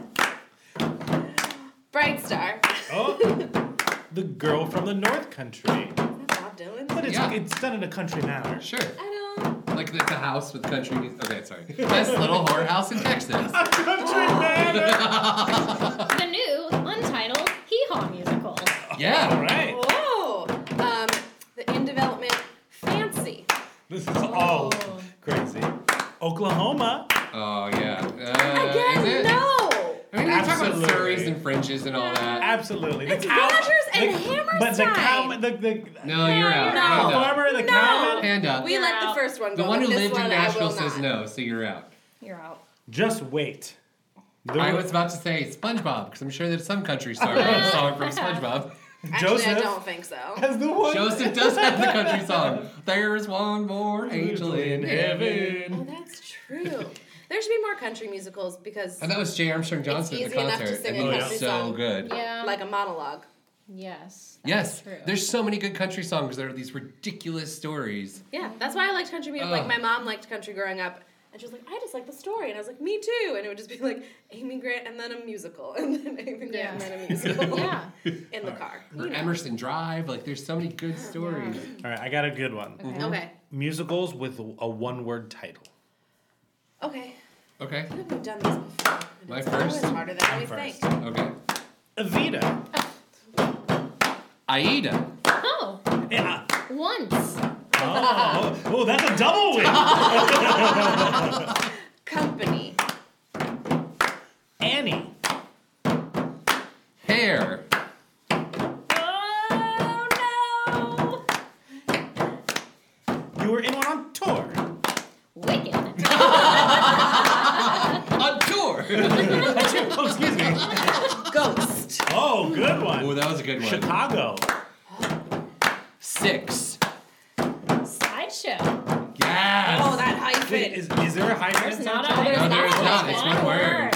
Bright Star. Oh, the girl from the North Country. Bob Dylan. But it's Yeah. it's done in a country manner. Sure. I don't. Like the, the house with country music. Okay, sorry. Best little whorehouse in Texas. Country manner. The new untitled Hee Haw musical. Yeah. All right. Whoa. Um, the in development Fancy. This is all crazy. Oklahoma. Oh yeah. Uh, Again, is it? no. I mean, we talk about Absolutely. Surreys and fringes and all that. Absolutely. The It's Rogers and Hammerstein. But the cow, the, the No, you're out. No. Hand up. farmer, the No. cowman. Hand up. We You're let out. the first one go. The one who but this lived in one I Nashville will says not. no, so you're out. You're out. Just wait. The- I was about to say SpongeBob because I'm sure there's some country song, song from SpongeBob. Actually, Joseph I don't think so. has the one. Joseph does have the country song. There's one more angel in Oh, heaven. that's true. There should be more country musicals because And that was J. Armstrong Johnson at easy the enough to concert, sing and a he country was so song. good. Yeah. like a monologue. yes. That's Yes, True. there's so many good country songs that are these ridiculous stories. Yeah, that's why I liked country music. Like Ugh. my mom liked country growing up, and she was like, "I just like the story," and I was like, "Me too." And it would just be like Amy Grant and then a musical, and then Amy Grant Yeah. and then a musical. Yeah. in the car. Or You know. Emerson Drive, like there's so many good stories. All right, I got a good one. Okay. Okay. Musicals with a one-word title. Okay. Okay, I think we've done this before. and My it's first? always harder than I'm we first. think. okay. Evita. Aida. Oh, Yeah. once. Oh, oh, that's a double win. Company. Annie. Hair. Oh no! You were in one on tour. Wicked. On tour. Oh, excuse me. Ghost. Oh, good one. Oh, that was a good one. Chicago. Six. Sideshow. Yes. Oh, that Wait, hyphen. is, is there a hyphen? There's in not a. Sideshow? There's No, there is not. not. It's one word.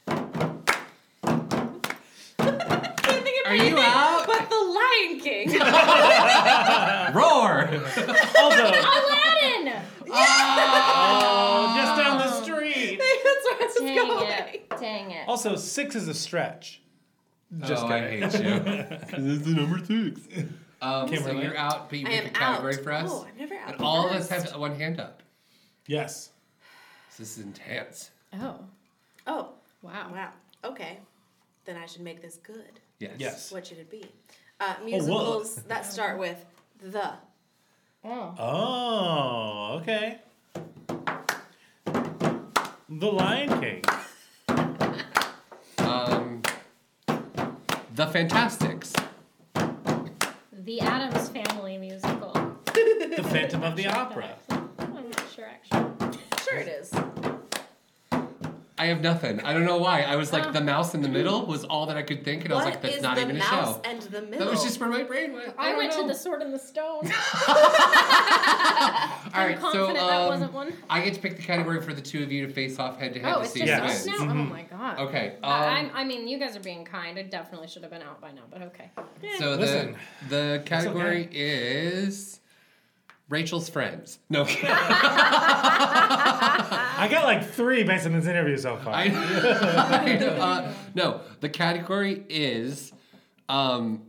Can't think of Are you anything out? But the Lion King. Roar. Also, Aladdin. oh, just down the street. That's where I was Dang going. it. Dang it. Also, six is a stretch. Just oh, I kidding. hate you. This is the number six. Um, so Kimberly? you're out, but you I pick am a category out. for us. Oh, I'm never out. And all of us first. have one hand up. Yes. So this is intense. Oh. Oh, Wow. wow. Okay. Then I should make this good. Yes. Yes. What should it be? Uh, whoa. musicals that start with the. Oh. Oh, okay. The Lion King. Um, the Fantastics. The Addams Family musical. The Phantom of the Opera. I'm not sure actually. Sure it is. I have nothing. I don't know why. I was like, the mouse in the middle was all that I could think, and I was like, What that's is not the even a mouse show. and the middle? That was just where my brain went. I, I don't went know. to the Sword and the Stone. All right, so confident that um, wasn't one. I get to pick the category for the two of you to face off head to head Oh, to it's see just who us wins. now? Oh my god. Okay. Um, I, I'm, I mean, you guys are being kind. I definitely should have been out by now, but okay. So Listen, the the category is Rachel's friends. No. I got like three based on this interview so far. I, I know, uh, no, the category is um,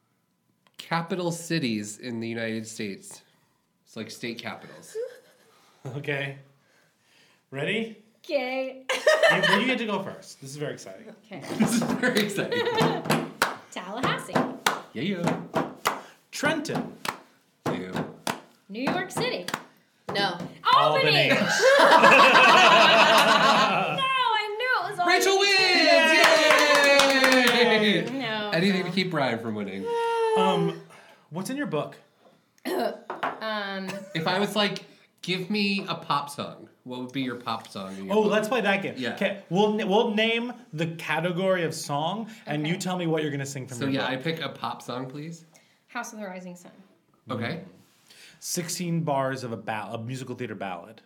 capital cities in the United States. It's like state capitals. Okay. Ready? Okay. you, you get to go first. This is very exciting. Okay. This is very exciting. Tallahassee. Yeah, yeah. Trenton. Yeah. New York City. No. Albany. Albany. No, I knew it was Albany. Rachel wins! Yay! No. Anything to keep Brian from winning. Um, what's in your book? Um. If I was like, give me a pop song, what would be your pop song? In your Oh, book? let's play that game. Yeah. Okay, we'll we'll name the category of song, and Okay. you tell me what you're gonna sing from So your yeah, book. I pick a pop song, please. House of the Rising Sun. Okay. Sixteen bars of a ball- a musical theater ballad.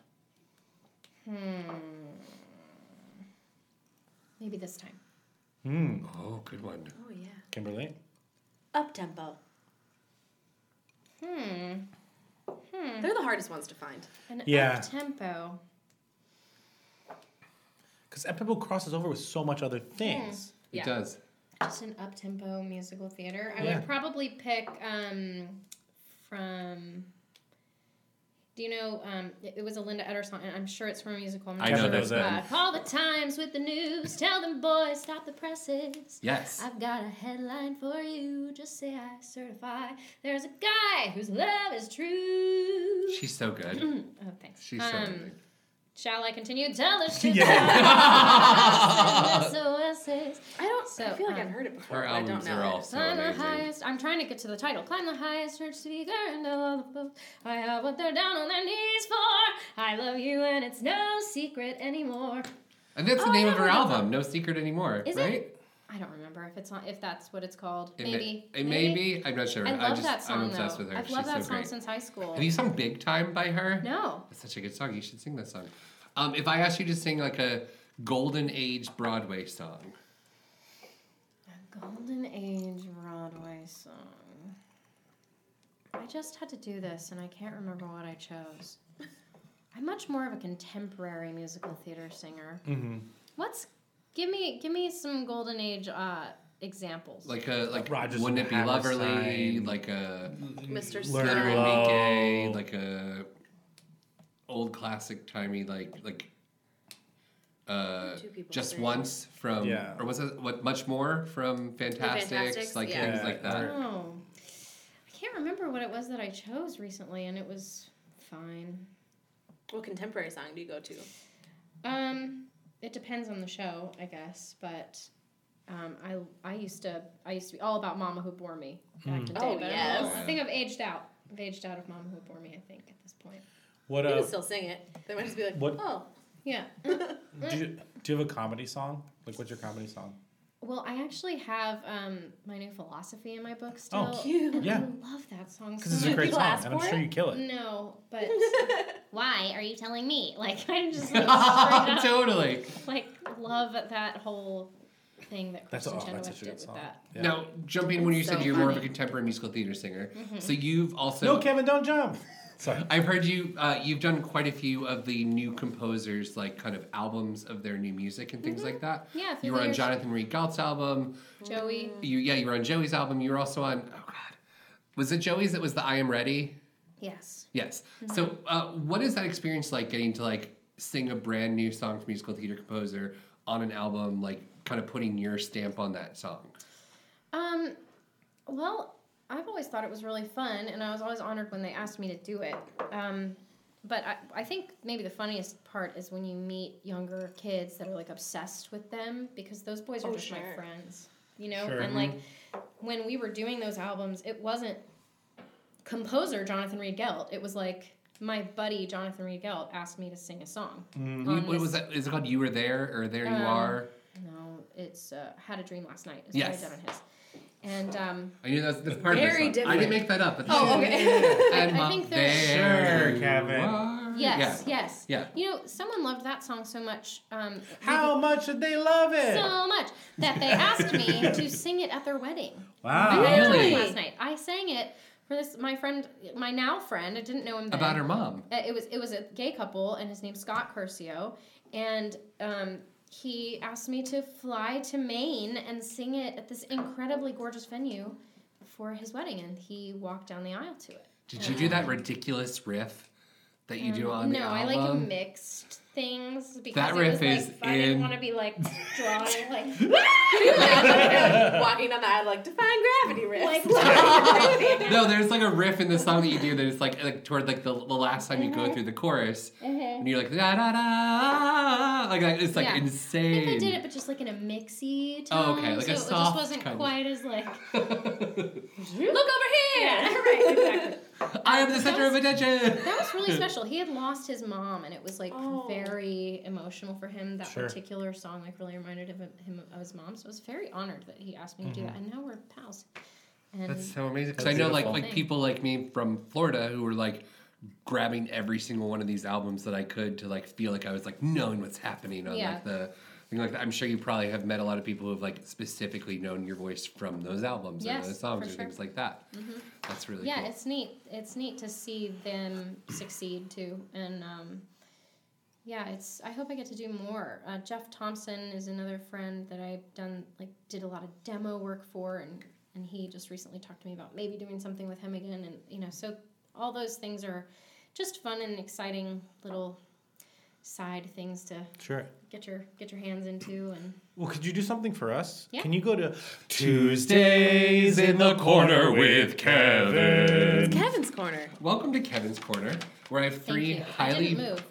Maybe this time. Hmm. Oh, good one. Oh yeah. Kimberly. Up tempo. Hmm. They're the hardest ones to find. An Yeah. up tempo. Because Eppo crosses over with so much other things. It Yeah. does. Just an up tempo musical theater. I Yeah. would probably pick um from. Do you know? Um, it, it was a Linda Eder song, and I'm sure it's from a musical. I'm I not know sure. that's it. good. Uh, call the Times with the news. Tell them boys stop the presses. Yes. I've got a headline for you. Just say I certify. There's a guy whose love is true. She's so good. Oh, thanks. She's so Um, good. Shall I continue? Tell the shit. Yeah. S O Ss. I don't. So, I feel like um, I've heard it before. Her but I don't albums know are it. all so Climb the amazing. highest. I'm trying to get to the title. Climb the highest church speaker and all the folks. I have what they're down on their knees for. I love you and it's no secret anymore. And that's the Oh, name I of her know that album, No Secret Anymore, Is right? it? I don't remember if it's on, if that's what it's called. It may- Maybe. It may be. I'm not sure. I love just, that song I'm obsessed though. with her. I've She's loved that so song great. since high school. Have you sung Big Time by her? No. That's such a good song. You should sing that song. Um, if I asked you to sing like a Golden Age Broadway song, A Golden Age Broadway song. I just had to do this and I can't remember what I chose. I'm much more of a contemporary musical theater singer. Mm-hmm. What's give me give me some Golden Age uh, examples. like a like Rodgers Wouldn't and It Be Loverly, Hammerstein. like a Mister Learn Leonard to Stern. Love. Enrique, like a old classic timey like like uh Two people Just sing. Once from Yeah. or was it what Much More from Fantastics, Fantastics, like yeah. things Yeah, like that. or- Oh, I can't remember what it was that I chose recently, and it was fine. What contemporary song do you go to? Um, it depends on the show, I guess, but um, I I used to I used to be all about Mama Who Bore Me back in the day. Oh, but I'm yes. a little- I think I've aged out. I've aged out of Mama Who Bore Me. I think at this point. What You uh, can still sing it. They might just be like, What- oh. Yeah. do you do you have a comedy song? Like, what's your comedy song? Well, I actually have um, my new philosophy in my book still. Oh, cute. and yeah. I love that song so Because it's a much. great People song, ask and I'm for sure it? you kill it. No, but why are you telling me? Like I'm just like, straight up, Totally. like love that whole thing that That's, Kristen oh, that's Chenoweth such a did good with song. that. Yeah. Now, jumping when you It's said so you're more of a funny. contemporary musical theater singer, Mm-hmm. so you've also No, Kevin, don't jump. Sorry. I've heard you. Uh, you've done quite a few of the new composers, like kind of albums of their new music and things like that. Mm-hmm. Yeah, through you were the on years. Jonathan Reed Galt's album. Joey. You yeah, you were on Joey's album. You were also on. Oh God, was it Joey's that was the I Am Ready? Yes. Yes. Mm-hmm. So, uh, what is that experience like? Getting to like sing a brand new song from a musical theater composer on an album, like kind of putting your stamp on that song. Um, well, I've always thought it was really fun, and I was always honored when they asked me to do it. Um, but I, I think maybe the funniest part is when you meet younger kids that are like obsessed with them, because those boys are Oh, just my sure. friends, you know. Sure. And like when we were doing those albums, it wasn't composer Jonathan Reed Gelt. It was like my buddy Jonathan Reed Gelt asked me to sing a song. Mm. on What was this- that? Is it called You Were There or There You Um, Are? No, it's uh, Had a Dream Last Night. Is Yes. what I did on his. And um, I knew that's, that's part Very of the song. I different. didn't make that up. But Oh, okay. And I my- think there's- there Sure, Kevin. you are. yes, Yeah. yes. Yeah. You know, someone loved that song so much. Um, How much did they love it? so much that they asked me to sing it at their wedding. Wow. I had a Really? wedding last night. I sang it for this my friend, my now friend. I didn't know him then. About her mom. Uh, It was it was a gay couple, and his name's Scott Curcio, and um, he asked me to fly to Maine and sing it at this incredibly gorgeous venue for his wedding, and he walked down the aisle to it. Did you do that ridiculous riff that you do on the no, album? I like mixed things because That it riff was like is I didn't in- want to be like drawing like Walking down the aisle like define gravity riff. like No, there's like a riff in the song that you do that is like like toward like the, the last time you Mm-hmm. go through the chorus, and you're like da da da, like that. It's like Yeah. insane. I think I did it, but just like in a mixy tone. Oh, okay, like so a it soft just wasn't kind of- quite as like Look over here. yeah, right, exactly. I am the center of attention. That was really special. He had lost his mom, and it was like Oh. very emotional for him. That Sure. particular song like really reminded him him of his mom. So I was very honored that he asked me to do that, and now we're pals. And That's so amazing. Because I That's know like beautiful. like people like me from Florida who were like grabbing every single one of these albums that I could to like feel like I was like knowing what's happening on Yeah. like the thing like that. I'm sure you probably have met a lot of people who have like specifically known your voice from those albums Yes, or those songs for or sure. things like that. That's really yeah, cool. it's neat. It's neat to see them succeed too, and um, yeah, it's. I hope I get to do more. Uh, Jeff Thompson is another friend that I've done like did a lot of demo work for, and and he just recently talked to me about maybe doing something with him again, and you know, so all those things are just fun and exciting little side things to Sure. get your get your hands into, and Well, could you do something for us? Yeah. Can you go to Tuesdays in the Corner with Kevin? Kevin's Corner. Welcome to Kevin's Corner, where I have thank three you. I highly didn't move.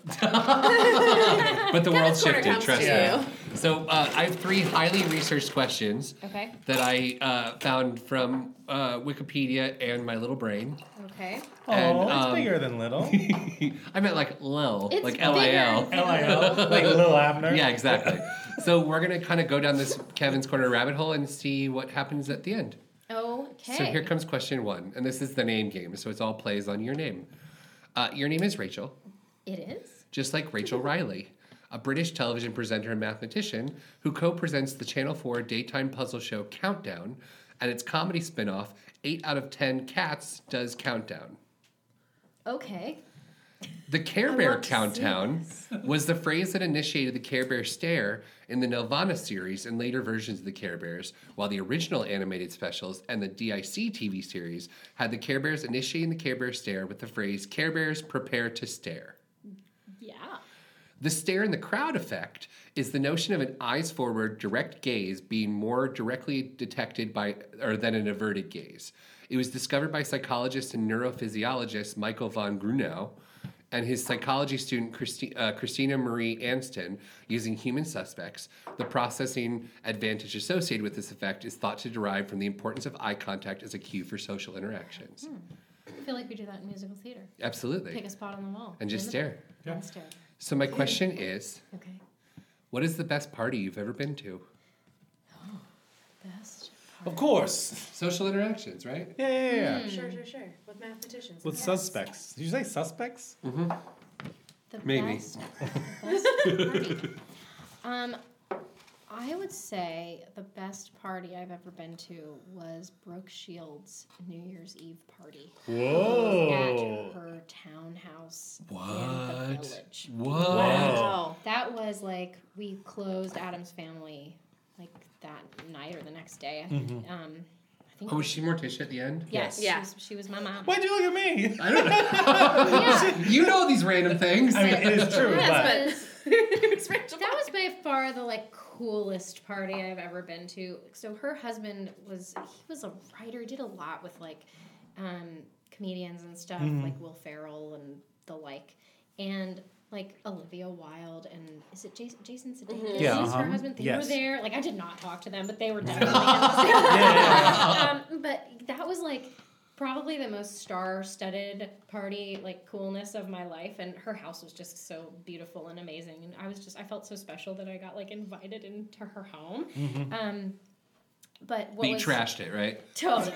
but the world Kevin's Corner shifted, comes trust to me. you. So uh, I have three highly researched questions Okay. that I uh, found from uh, Wikipedia and my little brain. Okay. Oh, And, it's um, bigger than little. I meant like Lil, It's like L I L. bigger. L I L, like Lil Abner. Yeah, exactly. So we're gonna kind of go down this Kevin's Corner rabbit hole and see what happens at the end. Okay. So here comes question one, and this is the name game, so it's all plays on your name. Uh, your name is Rachel, It is. just like Rachel Riley, a British television presenter and mathematician who co-presents the Channel four daytime puzzle show Countdown and its comedy spin-off eight out of ten Cats Does Countdown. Okay. The Care Bear want to see Countdown was the phrase that initiated the Care Bear stare in the Nelvana series and later versions of the Care Bears, while the original animated specials and the D I C T V series had the Care Bears initiating the Care Bear stare with the phrase, Care Bears prepare to stare. Yeah. The stare in the crowd effect is the notion of an eyes forward direct gaze being more directly detected by or than an averted gaze. It was discovered by psychologist and neurophysiologist Michael von Grunau and his psychology student Christi- uh, Christina Marie Anston using human suspects. The processing advantage associated with this effect is thought to derive from the importance of eye contact as a cue for social interactions. I feel like we do that in musical theater. Absolutely. Pick a spot on the wall. And just In the- stare. And stare. So my question is, Okay. what is the best party you've ever been to? Best. Of course. Social interactions, right? Yeah, yeah, yeah. Hmm. Sure, sure, sure. With mathematicians. With Yes. suspects. Did you say suspects? The Maybe. Best, best party. Um, I would say the best party I've ever been to was Brooke Shields' New Year's Eve party Whoa. at her townhouse in the What? village. What? Wow. That was like we closed Adam's Family like that night or the next day. Mm-hmm. Um, I think. Oh, was she Morticia at the end? Yes. Yeah. She was, she was my mom. Why'd you look at me? I don't know. Yeah. You know these random things. I mean, it is true, Yes, but That was- It's Rachel. That was by far the like coolest party I've ever been to. So her husband was he was a writer, did a lot with like um, comedians and stuff, like Will Ferrell and the like, and like Olivia Wilde and is it Jason, Jason Sudeikis? Yeah, Is uh-huh. her husband. They Yes. were there. Like I did not talk to them, but they were definitely. in the um, but that was like probably the most star-studded party, like coolness of my life, and her house was just so beautiful and amazing, and I was just I felt so special that I got like invited into her home. Um, but what But you was trashed it, right? totally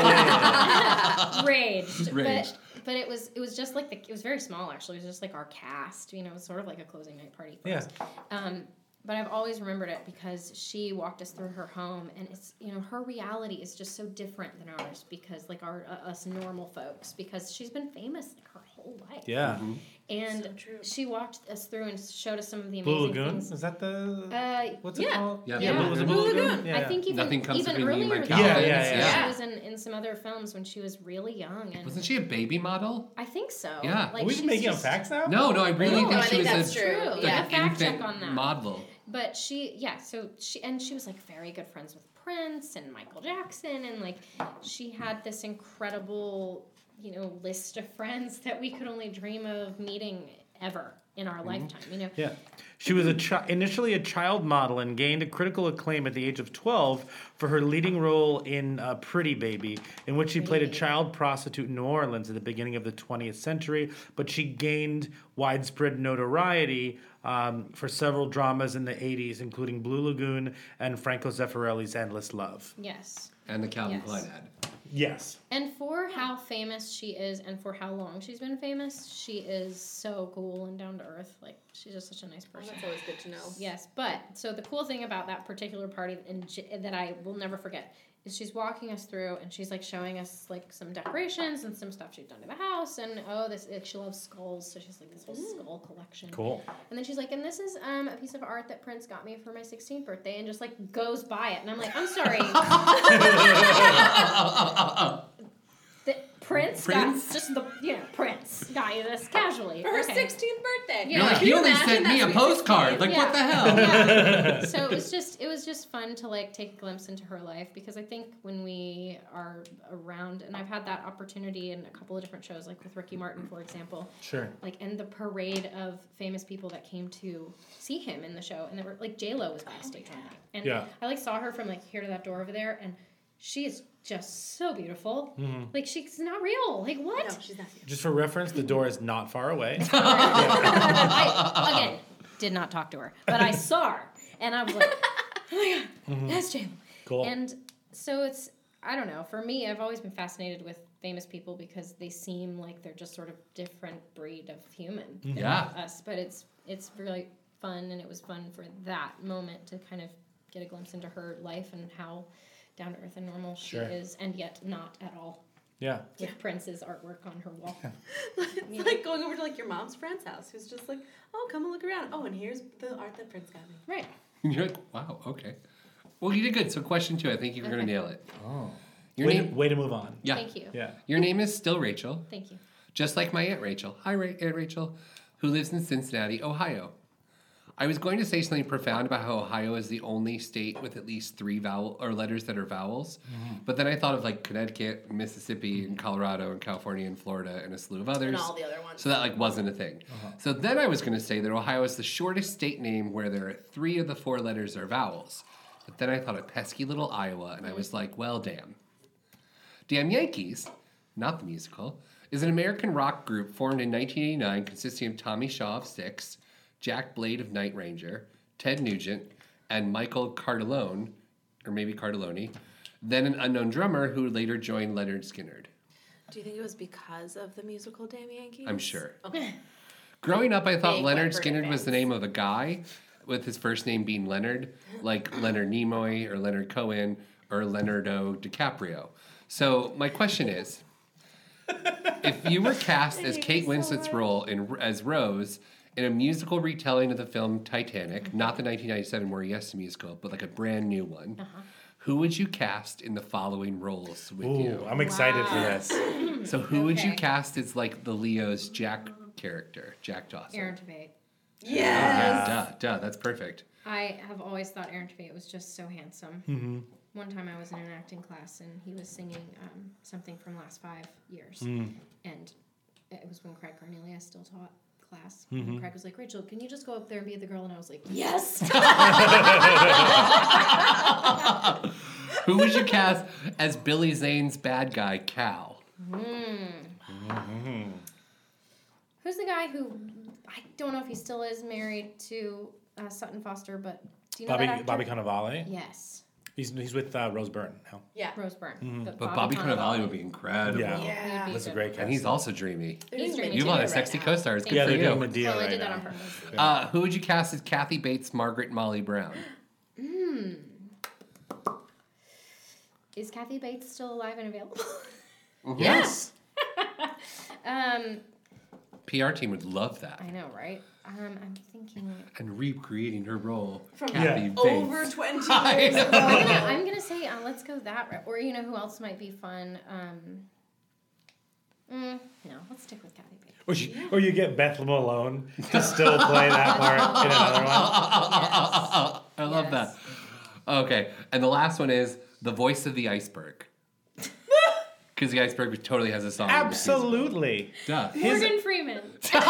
raged, Raged. but but it was it was just like the it was very small actually. It was just like our cast, you know, it was sort of like a closing night party for Yeah. us. Um, but I've always remembered it because she walked us through her home, and it's you know her reality is just so different than ours because like our uh, us normal folks because she's been famous like her whole life. yeah. And So true. she walked us through and showed us some of the Blue amazing Lagoon? things. Is that the... Uh, What's it yeah. called? Yeah, Yeah. Blue, was it Blue Blue Lagoon? Lagoon. Yeah. I think even Nothing comes even between me and my earlier Calvins. than Yeah, yeah, this, yeah. she was in, in some other films when she was really young. And Wasn't she a baby model? I think so. Yeah. Like Are we just she's making up just- facts now? No, no, I really No, think I she think was that's a, true. like Yeah, an fact check infant on that. model. But she, yeah, so she, and she was like very good friends with Prince and Michael Jackson, and like she had this incredible, you know, list of friends that we could only dream of meeting ever in our lifetime, you know. Yeah. She was a chi- initially a child model and gained a critical acclaim at the age of twelve for her leading role in uh, Pretty Baby, in which she played a child prostitute in New Orleans at the beginning of the twentieth century. But she gained widespread notoriety um, for several dramas in the eighties, including Blue Lagoon and Franco Zeffirelli's Endless Love. Yes. And the Calvin Yes. Klein ad. Yes. And for how famous she is and for how long she's been famous, she is so cool and down to earth. Like, she's just such a nice person. That's always good to know. Yes, but so the cool thing about that particular party and j- that I will never forget is she's walking us through and she's like showing us like some decorations and some stuff she's done to the house and oh this like, she loves skulls, so she's like this whole skull collection. Cool. And then she's like, and this is um a piece of art that Prince got me for my sixteenth birthday, and just like goes by it, and I'm like, I'm sorry. The Prince, Prince? got just the you know Prince got you this casually For her okay. sixteenth birthday. Yeah. You're like, Can he you only imagine sent me that a sweet postcard. sixteen? Like, what the Yeah. hell? Yeah. So it was just it was just fun to like take a glimpse into her life, because I think when we are around, and I've had that opportunity in a couple of different shows, like with Ricky Martin, for example. Sure. Like, and the parade of famous people that came to see him in the show, and there were like J Lo was backstage one night, and Yeah. I like saw her from like here to that door over there, and she is just so beautiful. Like, she's not real. Like, what? No, she's not here. Just for reference, the door is not far away. I, again, did not talk to her, but I saw her, and I was like, oh my god, that's J Lo. Cool. And so it's, I don't know, for me, I've always been fascinated with famous people because they seem like they're just sort of different breed of human than Yeah. us. But it's it's really fun, and it was fun for that moment to kind of get a glimpse into her life and how down to earth and normal Sure. she is, and yet not at all. Yeah. With Prince's artwork on her wall. It's like going over to like your mom's friend's house, who's just like, oh, come and look around. Oh, and here's the art that Prince got me. Right. You're like, wow, okay. Well, you did good. So, question two, I think you're going to Okay. nail it. Oh. Your Way, name, to, way to move on. yeah. Thank you. Yeah. Your name is still Rachel, Thank you. just like my Aunt Rachel. Hi, Ra- Aunt Rachel, who lives in Cincinnati, Ohio. I was going to say something profound about how Ohio is the only state with at least three vowel or letters that are vowels, but then I thought of like Connecticut, Mississippi, and Colorado, and California, and Florida, and a slew of others. And all the other ones. So that like wasn't a thing. So then I was going to say that Ohio is the shortest state name where there are three of the four letters are vowels. But then I thought of pesky little Iowa, and I was like, well, damn. Damn Yankees, not the musical, is an American rock group formed in nineteen eighty-nine consisting of Tommy Shaw of Styx, Jack Blade of Night Ranger, Ted Nugent, and Michael Cardellone, or maybe Cardelloni, then an unknown drummer who later joined Leonard Skinner. Do you think it was because of the musical Damn Yankees? I'm sure. Okay. Growing up, I thought Big Leonard Leopard Skinner was fans. the name of a guy, with his first name being Leonard, like Leonard Nimoy or Leonard Cohen or Leonardo DiCaprio. So my question is, if you were cast as Kate Winslet's role in as Rose in a musical retelling of the film Titanic, not the nineteen ninety-seven More Yes musical, but like a brand new one, Uh-huh. who would you cast in the following roles with Ooh, you? I'm excited for Wow. this. So who would you Okay. cast as like the Leo's Jack character, Jack Dawson? Aaron Tveit. Oh, yeah, duh, duh, that's perfect. I have always thought Aaron Tveit was just so handsome. Mm-hmm. One time I was in an acting class and he was singing um, something from Last Five Years. Mm. And it was when Craig Cornelius still taught class. Mm-hmm. And Craig was like, Rachel, can you just go up there and be the girl? And I was like, yes! Who would you cast as Billy Zane's bad guy, Cal? Who's the guy who, I don't know if he still is married to uh, Sutton Foster, but do you know Bobby that actor? Bobby Cannavale. Yes. He's he's with uh, Rose Byrne now. Yeah. Rose Byrne. Mm-hmm. But Bobby Cannavale would be incredible. Yeah. Yeah. He'd be That's a good. great cast. And he's also dreamy. He's dreamy You too. have a lot right of sexy now. co-stars. Good Yeah, for they're doing you. Medea Oh, I right did that now. on purpose. Uh, who would you cast as Kathy Bates, Margaret, Molly Brown? Is Kathy Bates still alive and available? Yes. um, P R team would love that. I know, right? Um, I'm thinking. And recreating her role, From Kathy Yeah. Bates. over twenty I years know. ago. I'm gonna, I'm gonna say uh, let's go that route. Or you know who else might be fun? Um, mm, no, let's stick with Kathy Bates. Or you, or you get Beth Malone to still play that part in another one. I love Yes. that. Okay, and the last one is the voice of the iceberg. Because the iceberg totally has a song. in the musical. Absolutely. Duh. Morgan Freeman.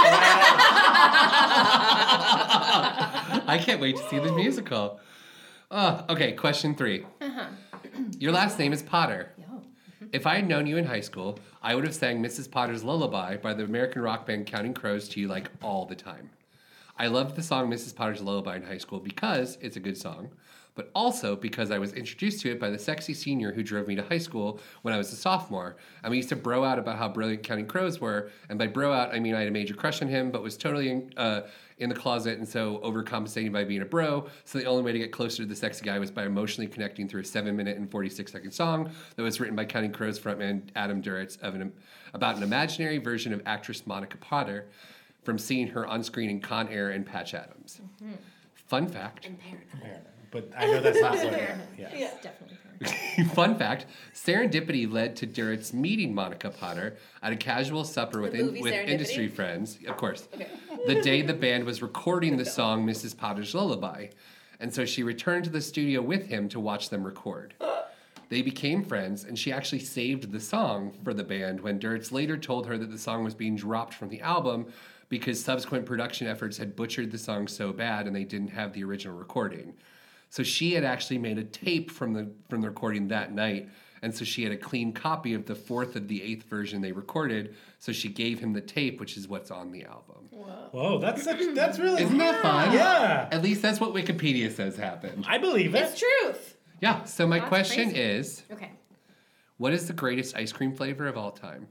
I can't wait to see the musical. Uh, okay, question three. Uh-huh. Your last name is Potter. Yo. If I had known you in high school, I would have sang Missus Potter's Lullaby by the American rock band Counting Crows to you like all the time. I loved the song Missus Potter's Lullaby in high school because it's a good song, but also because I was introduced to it by the sexy senior who drove me to high school when I was a sophomore. And we used to bro out about how brilliant Counting Crows were. And by bro out, I mean I had a major crush on him, but was totally in, uh, in the closet and so overcompensating by being a bro. So the only way to get closer to the sexy guy was by emotionally connecting through a seven minute and forty-six second song that was written by Counting Crows frontman Adam Duritz of an, about an imaginary version of actress Monica Potter from seeing her on screen in Con Air and Patch Adams. Mm-hmm. Fun fact. But I know that's not what. Parenthood. Yeah. It's definitely Parenthood. Fun fact, serendipity led to Duritz meeting Monica Potter at a casual supper with, in, movie with Serendipity? industry friends, of course, the day the band was recording the song Missus Potter's Lullaby. And so she returned to the studio with him to watch them record. They became friends, and she actually saved the song for the band when Duritz later told her that the song was being dropped from the album because subsequent production efforts had butchered the song so bad and they didn't have the original recording. So she had actually made a tape from the from the recording that night, and so she had a clean copy of the fourth of the eighth version they recorded. So she gave him the tape, which is what's on the album. Whoa, that's such, that's really Isn't that fun? Yeah. At least that's what Wikipedia says happened. I believe it. It's truth. Yeah. So my That's question crazy. is, Okay. what is the greatest ice cream flavor of all time?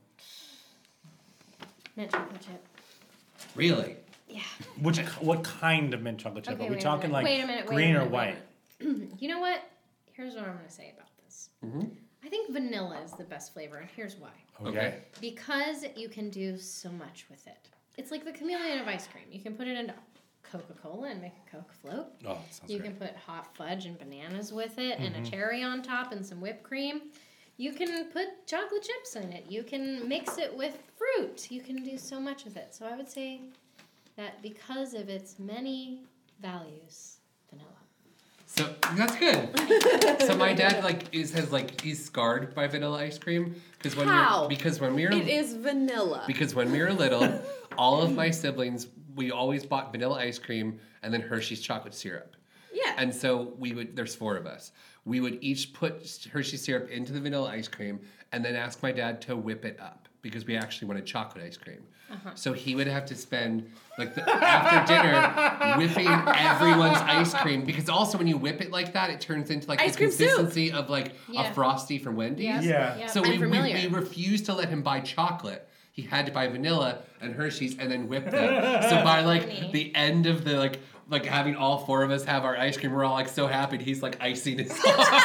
Mint chocolate chip. Really? Yeah. Which what kind of mint chocolate chip? Okay, Are we wait a talking minute. like Wait a minute, wait a green or minute, wait a white? minute. You know what? Here's what I'm going to say about this. Mm-hmm. I think vanilla is the best flavor, and here's why. Okay. Because you can do so much with it. It's like the chameleon of ice cream. You can put it into Coca-Cola and make a Coke float. Oh, that sounds You great. can put hot fudge and bananas with it, and Mm-hmm. a cherry on top, and some whipped cream. You can put chocolate chips in it. You can mix it with fruit. You can do so much with it. So I would say that because of its many values, vanilla. So that's good. So my dad like is has like he's scarred by vanilla ice cream because when How? we because when we were It is vanilla. because when we were little, all of my siblings we always bought vanilla ice cream and then Hershey's chocolate syrup. Yeah. And so we would, there's four of us. We would each put Hershey syrup into the vanilla ice cream and then ask my dad to whip it up because we actually wanted chocolate ice cream. Uh-huh. So he would have to spend, like, the, after dinner, whipping everyone's ice cream. Because also when you whip it like that, it turns into, like, Ice the cream soup. consistency of, like, Yeah. a Frosty from Wendy's. Yep. Yeah. Yep. So I'm we, we, familiar. we refused to let him buy chocolate. He had to buy vanilla and Hershey's and then whip them. So by like Funny. the end of the like like having all four of us have our ice cream, we're all like so happy. And he's like icing his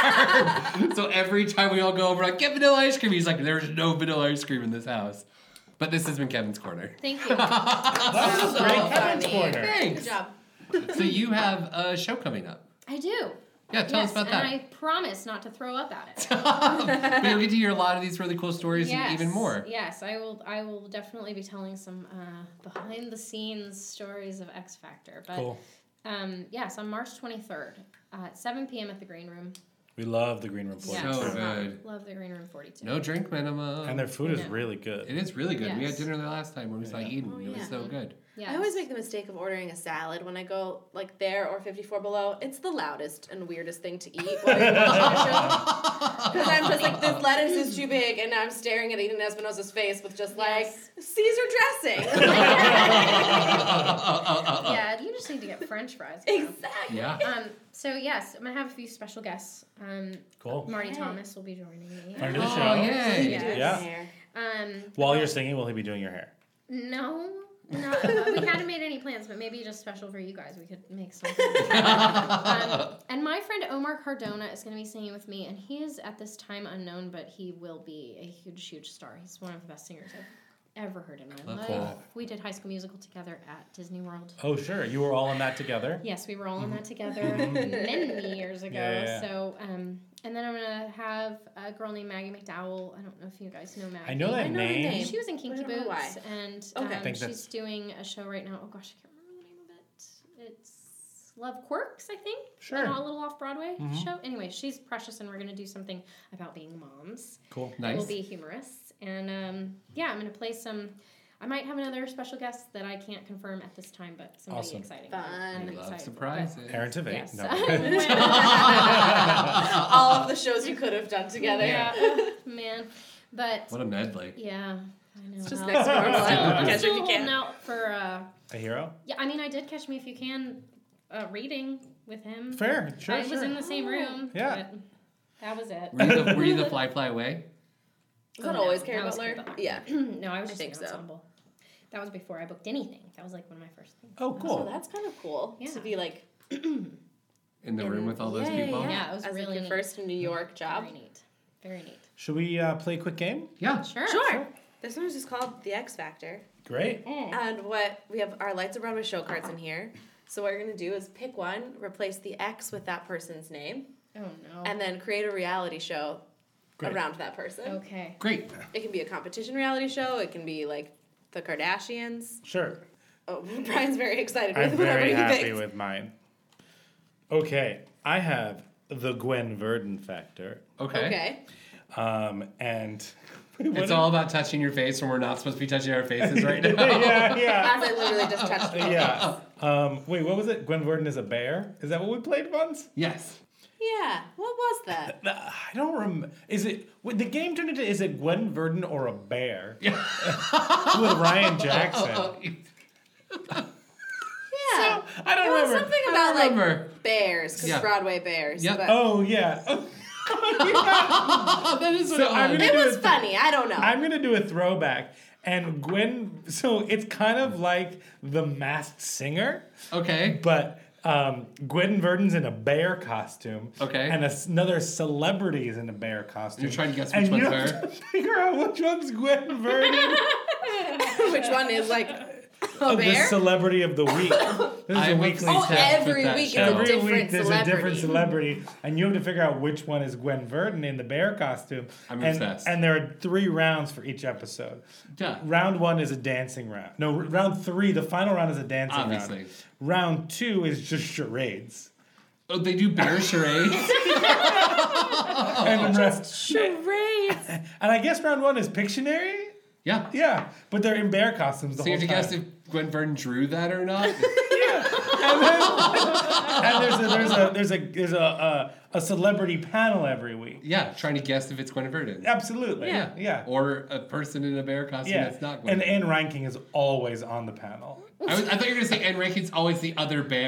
arm. So every time we all go over, like get vanilla ice cream. He's like, there's no vanilla ice cream in this house. But this has been Kevin's Corner. Thank you. That was a great Kevin's funny. Corner. Thanks. Good job. So you have a show coming up. I do. Yeah, tell yes, us about and that. I promise not to throw up at it. But you'll get to hear a lot of these really cool stories yes, and even more. Yes, I will. I will definitely be telling some uh, behind the scenes stories of X Factor. But Cool. um, yes, on March twenty-third uh, at seven p.m. at the Green Room. We love the Green Room Yes, forty-two. So good. Love the Green Room forty-two. No drink minimum. And their food is Yeah. really good. It is really good. We had Yes. dinner there last time when we saw Yeah. Eden. Oh, It was yeah. so good. Yes. I always make the mistake of ordering a salad when I go like there or fifty-four below. It's the loudest and weirdest thing to eat while you're watching a show. Because I'm just like, this lettuce is too big, and I'm staring at Eden Espinosa's face with just like Yes. Caesar dressing. Yeah, you just need to get French fries. now. Exactly. Yeah. Um. So yes, I'm gonna have a few special guests. Um. Cool. Marty Yay. Thomas will be joining me. Friend of the Oh, show. yay. Yes. Yeah. Um. While you're singing, will he be doing your hair? No, no, uh, we hadn't made any plans, but maybe just special for you guys. We could make something. um, and my friend Omar Cardona is going to be singing with me, and he is at this time unknown, but he will be a huge, huge star. He's one of the best singers I've ever heard in my Love life. that. We did High School Musical together at Disney World. Oh, sure. You were all in that together? Yes, we were all in that together many years ago. Yeah, yeah, yeah. So, um, and then I'm gonna have a girl named Maggie McDowell. I don't know if you guys know Maggie. I know that I know the name. name. She was in Kinky I don't know Boots, why. and Okay. um, I think she's that's- doing a show right now. Oh gosh, I can't remember the name of it. It's Love Quirks, I think. Sure. An all little off Broadway Mhm. show. Anyway, she's precious, and we're gonna do something about being moms. Cool. It Nice. will be humorous, and um, yeah, I'm gonna play some. I might have another special guest that I can't confirm at this time, but somebody Awesome. exciting. Fun. I'm We love excited for. surprises. Aaron Tveit. Yes. No. All of the shows you could have done together. Yeah, ugh, man. But What a medley. yeah, I know. It's just I'll- next door. I'm still, I'm Catch If still You holding Can. out for. Uh, A hero? yeah, I mean, I did Catch Me If You Can uh, reading with him. Fair. Sure, I sure. was in the same room. Yeah. But that was it. Were you the, were you the fly fly away? Was that Oh, no, always that Carrie was Butler? Carrie Butler. Yeah. no, I was I just think an so. ensemble. That was before I booked anything. That was like one of my first things. Oh, So cool. that's kind of cool Yeah. to be like In the in- room with all those yeah, people? Yeah, Yeah, it was As really like your neat. first New York job. Very neat. Very neat. Should we uh, play a quick game? Yeah. Sure. Sure. This one is just called The X Factor. Great. And what we have our Lights of Broadway show cards in here. So what you're gonna do is pick one, replace the X with that person's name, Oh no. and then create a reality show Great. around that person. okay. Great. It can be a competition reality show. It can be like the Kardashians. Sure. Oh, Brian's very excited I'm with whatever very he happy picks. with mine. Okay. I have the Gwen Verdon factor. Okay. Okay. Um, and It's all about touching your face when we're not supposed to be touching our faces right now. yeah, yeah. As I literally just touched it. Yeah. Um, wait, what was it? Gwen Verdon is a bear? Is that what we played once? Yes. Yeah. What was that? Uh, I don't remember. Is it wait, the game turned into? Is it Gwen Verdon or a bear? Yeah. With Ryan Jackson. Yeah. I don't Well, remember. something I about like remember. bears, because Yeah. Broadway bears. Yep. But Oh yeah. that is what So it I'm was. gonna it do was a- funny. I don't know. I'm gonna do a throwback. And Gwen, so it's kind of like The Masked Singer, Okay. but um, Gwen Verdon's in a bear costume. Okay. And a, another celebrity is in a bear costume. You're trying to guess and which one's you her? have to figure out which one's Gwen Verdon. Which one is like a of the bear? celebrity of the week. This is I'm a weekly Oh, obsessed test. with every that week is show. a Every different week there's a different celebrity. celebrity, and you have to figure out which one is Gwen Verdon in the bear costume. I'm and, obsessed. And there are three rounds for each episode. Yeah. Round one is a dancing round. No, r- round three, the final round is a dancing Obviously. round. Round two is just charades. Oh, they do bear charades? and, round- Charades. and I guess round one is Pictionary? Yeah. Yeah, but they're in bear costumes the So you whole have to time. guess if Gwen Verdon drew that or not? and there's a, there's a there's a there's a, a a celebrity panel every week. Yeah, trying to guess if it's Gwen Verdon. Absolutely. Yeah. Yeah. Or a person in a bear costume Yeah. that's not Gwen And Verdon. Anne Ranking is always on the panel. I, was, I thought you were going to say Anne Ranking's always the other bear.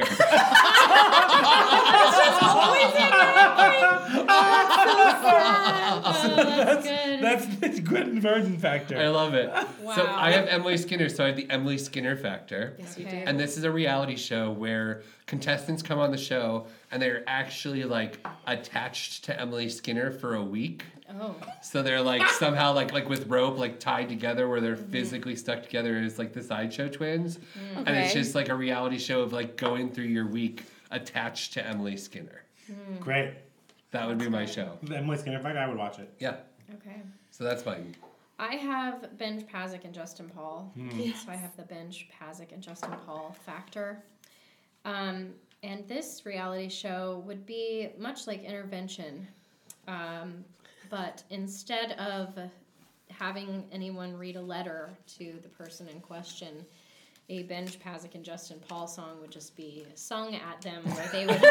Oh, that's good. That's the Gwen Verdon factor. I love it. So Wow. I have Emily Skinner, so I have the Emily Skinner factor. Yes, you Okay. do. And this is a reality show where contestants come on the show and they're actually like attached to Emily Skinner for a week. Oh. So they're like somehow like like with rope like tied together where they're physically stuck together as like the sideshow twins. And it's Okay. just like a reality show of like going through your week attached to Emily Skinner. Great. That would be my show. The Emily Skinner factor, I would watch it. Yeah. Okay. So that's fine. I have Benj Pazik and Justin Paul. Hmm. So I have the Benj Pazik and Justin Paul factor. Um, and this reality show would be much like Intervention. Um, but instead of having anyone read a letter to the person in question, a Benj Pazik and Justin Paul song would just be sung at them where they would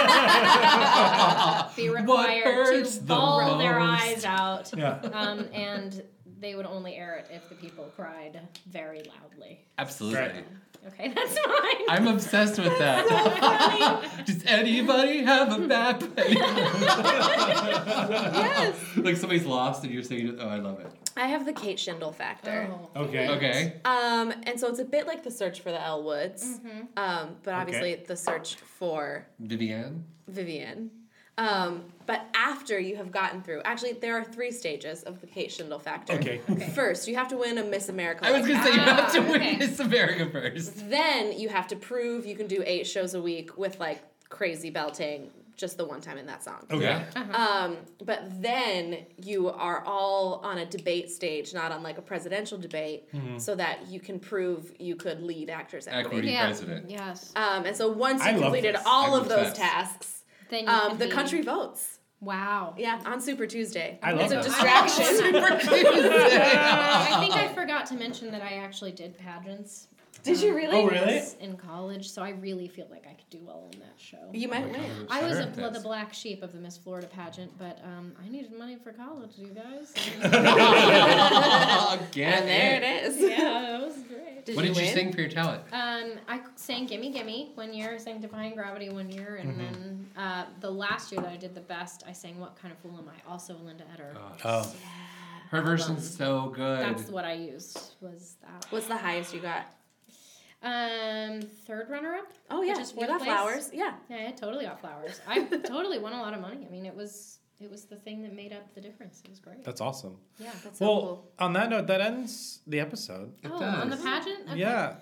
be required hurts to the bawl their most? eyes out. Yeah. Um, and they would only air it if the people cried very loudly. Absolutely. Right. Okay, that's fine. I'm obsessed with that. Does anybody have a map? Yes. Like somebody's lost and you're saying, oh, I love it. I have the Kate Shindle factor. Oh. Okay. Okay. Um, and so it's a bit like the search for the Elle Woods, Mm-hmm. um, but obviously the search for Vivienne? Vivienne. Um, but after you have gotten through, actually, there are three stages of the Kate Shindle factor. Okay. First, you have to win a Miss America. I was going to say, you Ah, have to win okay. Miss America first. Then you have to prove you can do eight shows a week with like crazy belting just the one time in that song. Okay. Yeah. Um, but then you are all on a debate stage, not on like a presidential debate, so that you can prove you could lead actors equity. Equity Yeah. president. Yes. Um, and so once I you love completed this. all I'm of those obsessed. tasks, Then you um, can the be- country votes. Wow. Yeah, on Super Tuesday. I love it's a that. distraction. I think I forgot to mention that I actually did pageants. Did you really? Oh, really? In college, so I really feel like I could do well in that show. You might win. I was Sure. a, bl- the black sheep of the Miss Florida pageant, but um, I needed money for college, you guys. Get And there it is. yeah, it was great. Did What you did you win? sing for your talent? Um, I sang "Gimme Gimme" one year. I sang "Defying Gravity" one year, and Mm-hmm. then uh, the last year that I did the best, I sang "What Kind of Fool Am I?" Also Linda Eder. Oh. Her version's so good. That's what I used. Was that What's the highest you got? um third runner up? Oh yeah, Which is you fourth got place. flowers. Yeah. Yeah, I totally got flowers. I totally won a lot of money. I mean, it was it was the thing that made up the difference. It was great. That's awesome. Yeah. That's so Well, cool. on that note, that ends the episode. Oh, does. on the pageant? Okay. Yeah.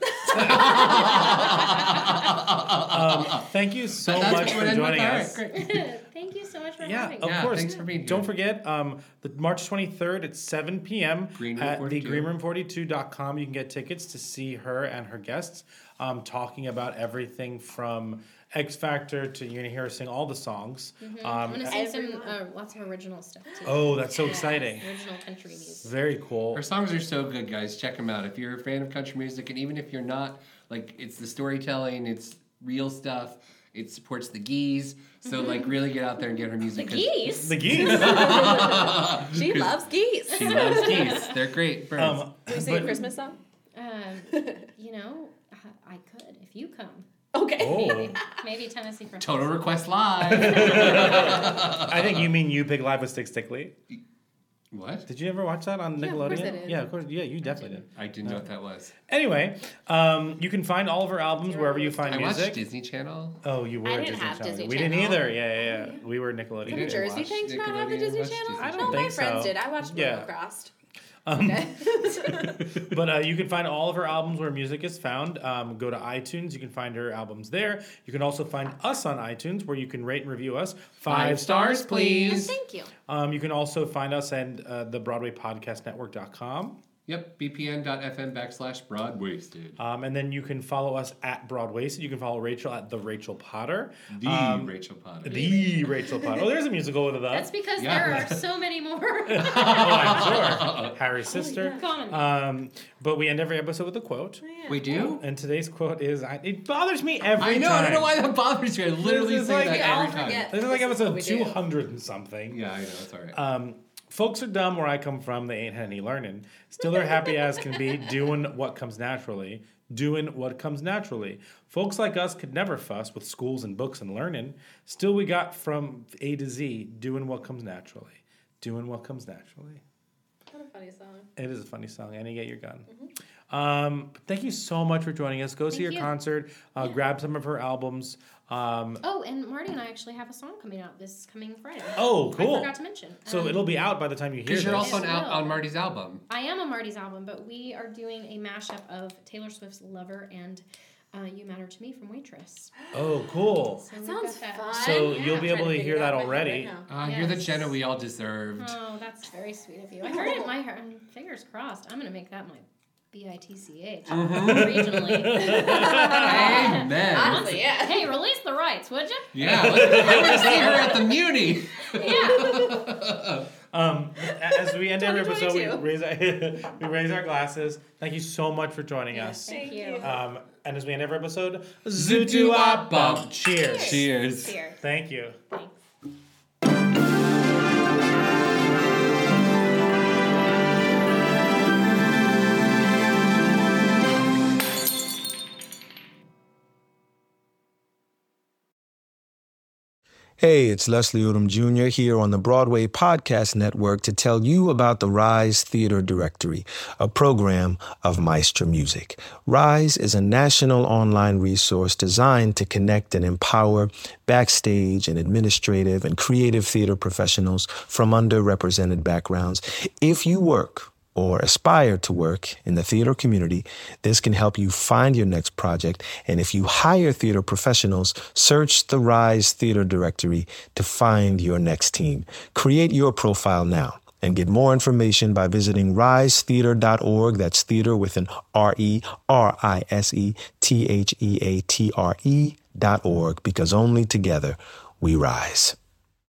um, thank you so That's much what for we're ending with. joining All right, us. great. Thank you so much for Yeah, having of me. Yeah, course. thanks for being here. Don't forget, um, the March twenty-third at seven p.m. Green Room at the forty-two. green room forty-two dot com. You can get tickets to see her and her guests um, talking about everything from X Factor to you're going to hear her sing all the songs. I'm Um, going to sing some Everyone. uh, lots of original stuff too. oh, that's so exciting. Original country music. Very cool. Her songs are so good, guys. Check them out. If you're a fan of country music, and even if you're not, like, it's the storytelling, it's real stuff. It supports the geese. So, like, really get out there and get her The music. 'cause geese. The geese. She loves geese. She loves geese. They're great birds. um, Can we sing a but- Christmas song? Um, you know, I I could if you come. Okay. Oh, Maybe Tennessee Friends. Total Request Live. I think you mean You Pig Live with Stick Stickly. What? Did you ever watch that on Yeah, of Nickelodeon? course I did. Yeah, of course. Yeah, you definitely did. I didn't know what that was. Anyway, um, you can find all of her albums Zero wherever you Waste. find I music. watched Disney Channel. Oh, you were I a didn't Disney have Channel. Disney We didn't Channel. either. Yeah, yeah, yeah. We were Nickelodeon. Is that a didn't Jersey watch thing to not have a Nickelodeon, Disney watch Channel? Disney I don't No, my think friends so. did. I watched Yeah. Willow Crossed. Um, Okay. But uh, you can find all of her albums where music is found. Um, go to iTunes. You can find her albums there. You can also find us on iTunes where you can rate and review us. Five, Five stars, please. Thank you. Um, you can also find us at uh, the Broadway Podcast Network dot com. Yep, bpn.fm backslash broadwasted. Um, and then you can follow us at Broadwasted. You can follow Rachel at The Rachel Potter. The Um, Rachel Potter. The Rachel Potter. Oh, there's a musical with That's us. because Yeah. there are so many more. Oh, I'm sure. Harry's sister. Common. Um, but we end every episode with a quote. We do? And today's quote is, I, it bothers me every I know, time. I don't know why that bothers you. I literally This is say like- that We all every time. forget. This is like This is what episode we do. two hundred and something. Yeah, I know, it's all right. Um, folks are dumb where I come from, they ain't had any learning. Still they're happy as can be, doing what comes naturally. Doing what comes naturally. Folks like us could never fuss with schools and books and learning. Still we got from A to Z, doing what comes naturally. Doing what comes naturally. What a funny song. It is a funny song, and you get your gun. Um, but thank you so much for joining us. Go see her you. concert. Uh, Grab some of her albums. Um, Oh, and Marty and I actually have a song coming out this coming Friday. oh, cool. I forgot to mention. So Um, it'll be out by the time you hear Because this. you're also on, It al- will. on Marty's album. I am on Marty's album, but we are doing a mashup of Taylor Swift's Lover and uh, You Matter to Me from Waitress. Oh, cool. So we've Sounds got that. fun. So Yeah, you'll be I'm able trying to figure hear it that out in my head already. right now. Uh, You're the Yes. Jenna we all deserved. Oh, that's very sweet of you. I heard it. My heart. Fingers crossed. I'm gonna make that my B I T C H regionally. Amen. Honestly, yeah. Hey, release the rights, would you? Yeah, let's- I want to see her at the Muni. Yeah. Um, as we end every episode, we twenty twenty-two. raise our, we raise our glasses. Thank you so much for joining us. Thank you. Um, and as we end every episode, Zutu Zutuap bump. Cheers. Cheers. Here. Thank you. Thanks. Hey, it's Leslie Odom Junior here on the Broadway Podcast Network to tell you about the Rise Theater Directory, a program of Maestro Music. Rise is a national online resource designed to connect and empower backstage and administrative and creative theater professionals from underrepresented backgrounds. If you work or aspire to work in the theater community, this can help you find your next project. And if you hire theater professionals, search the Rise Theater Directory to find your next team. Create your profile now and get more information by visiting rise theater dot org. That's theater with an R E R I S E T H E A T R E dot org, because only together we rise.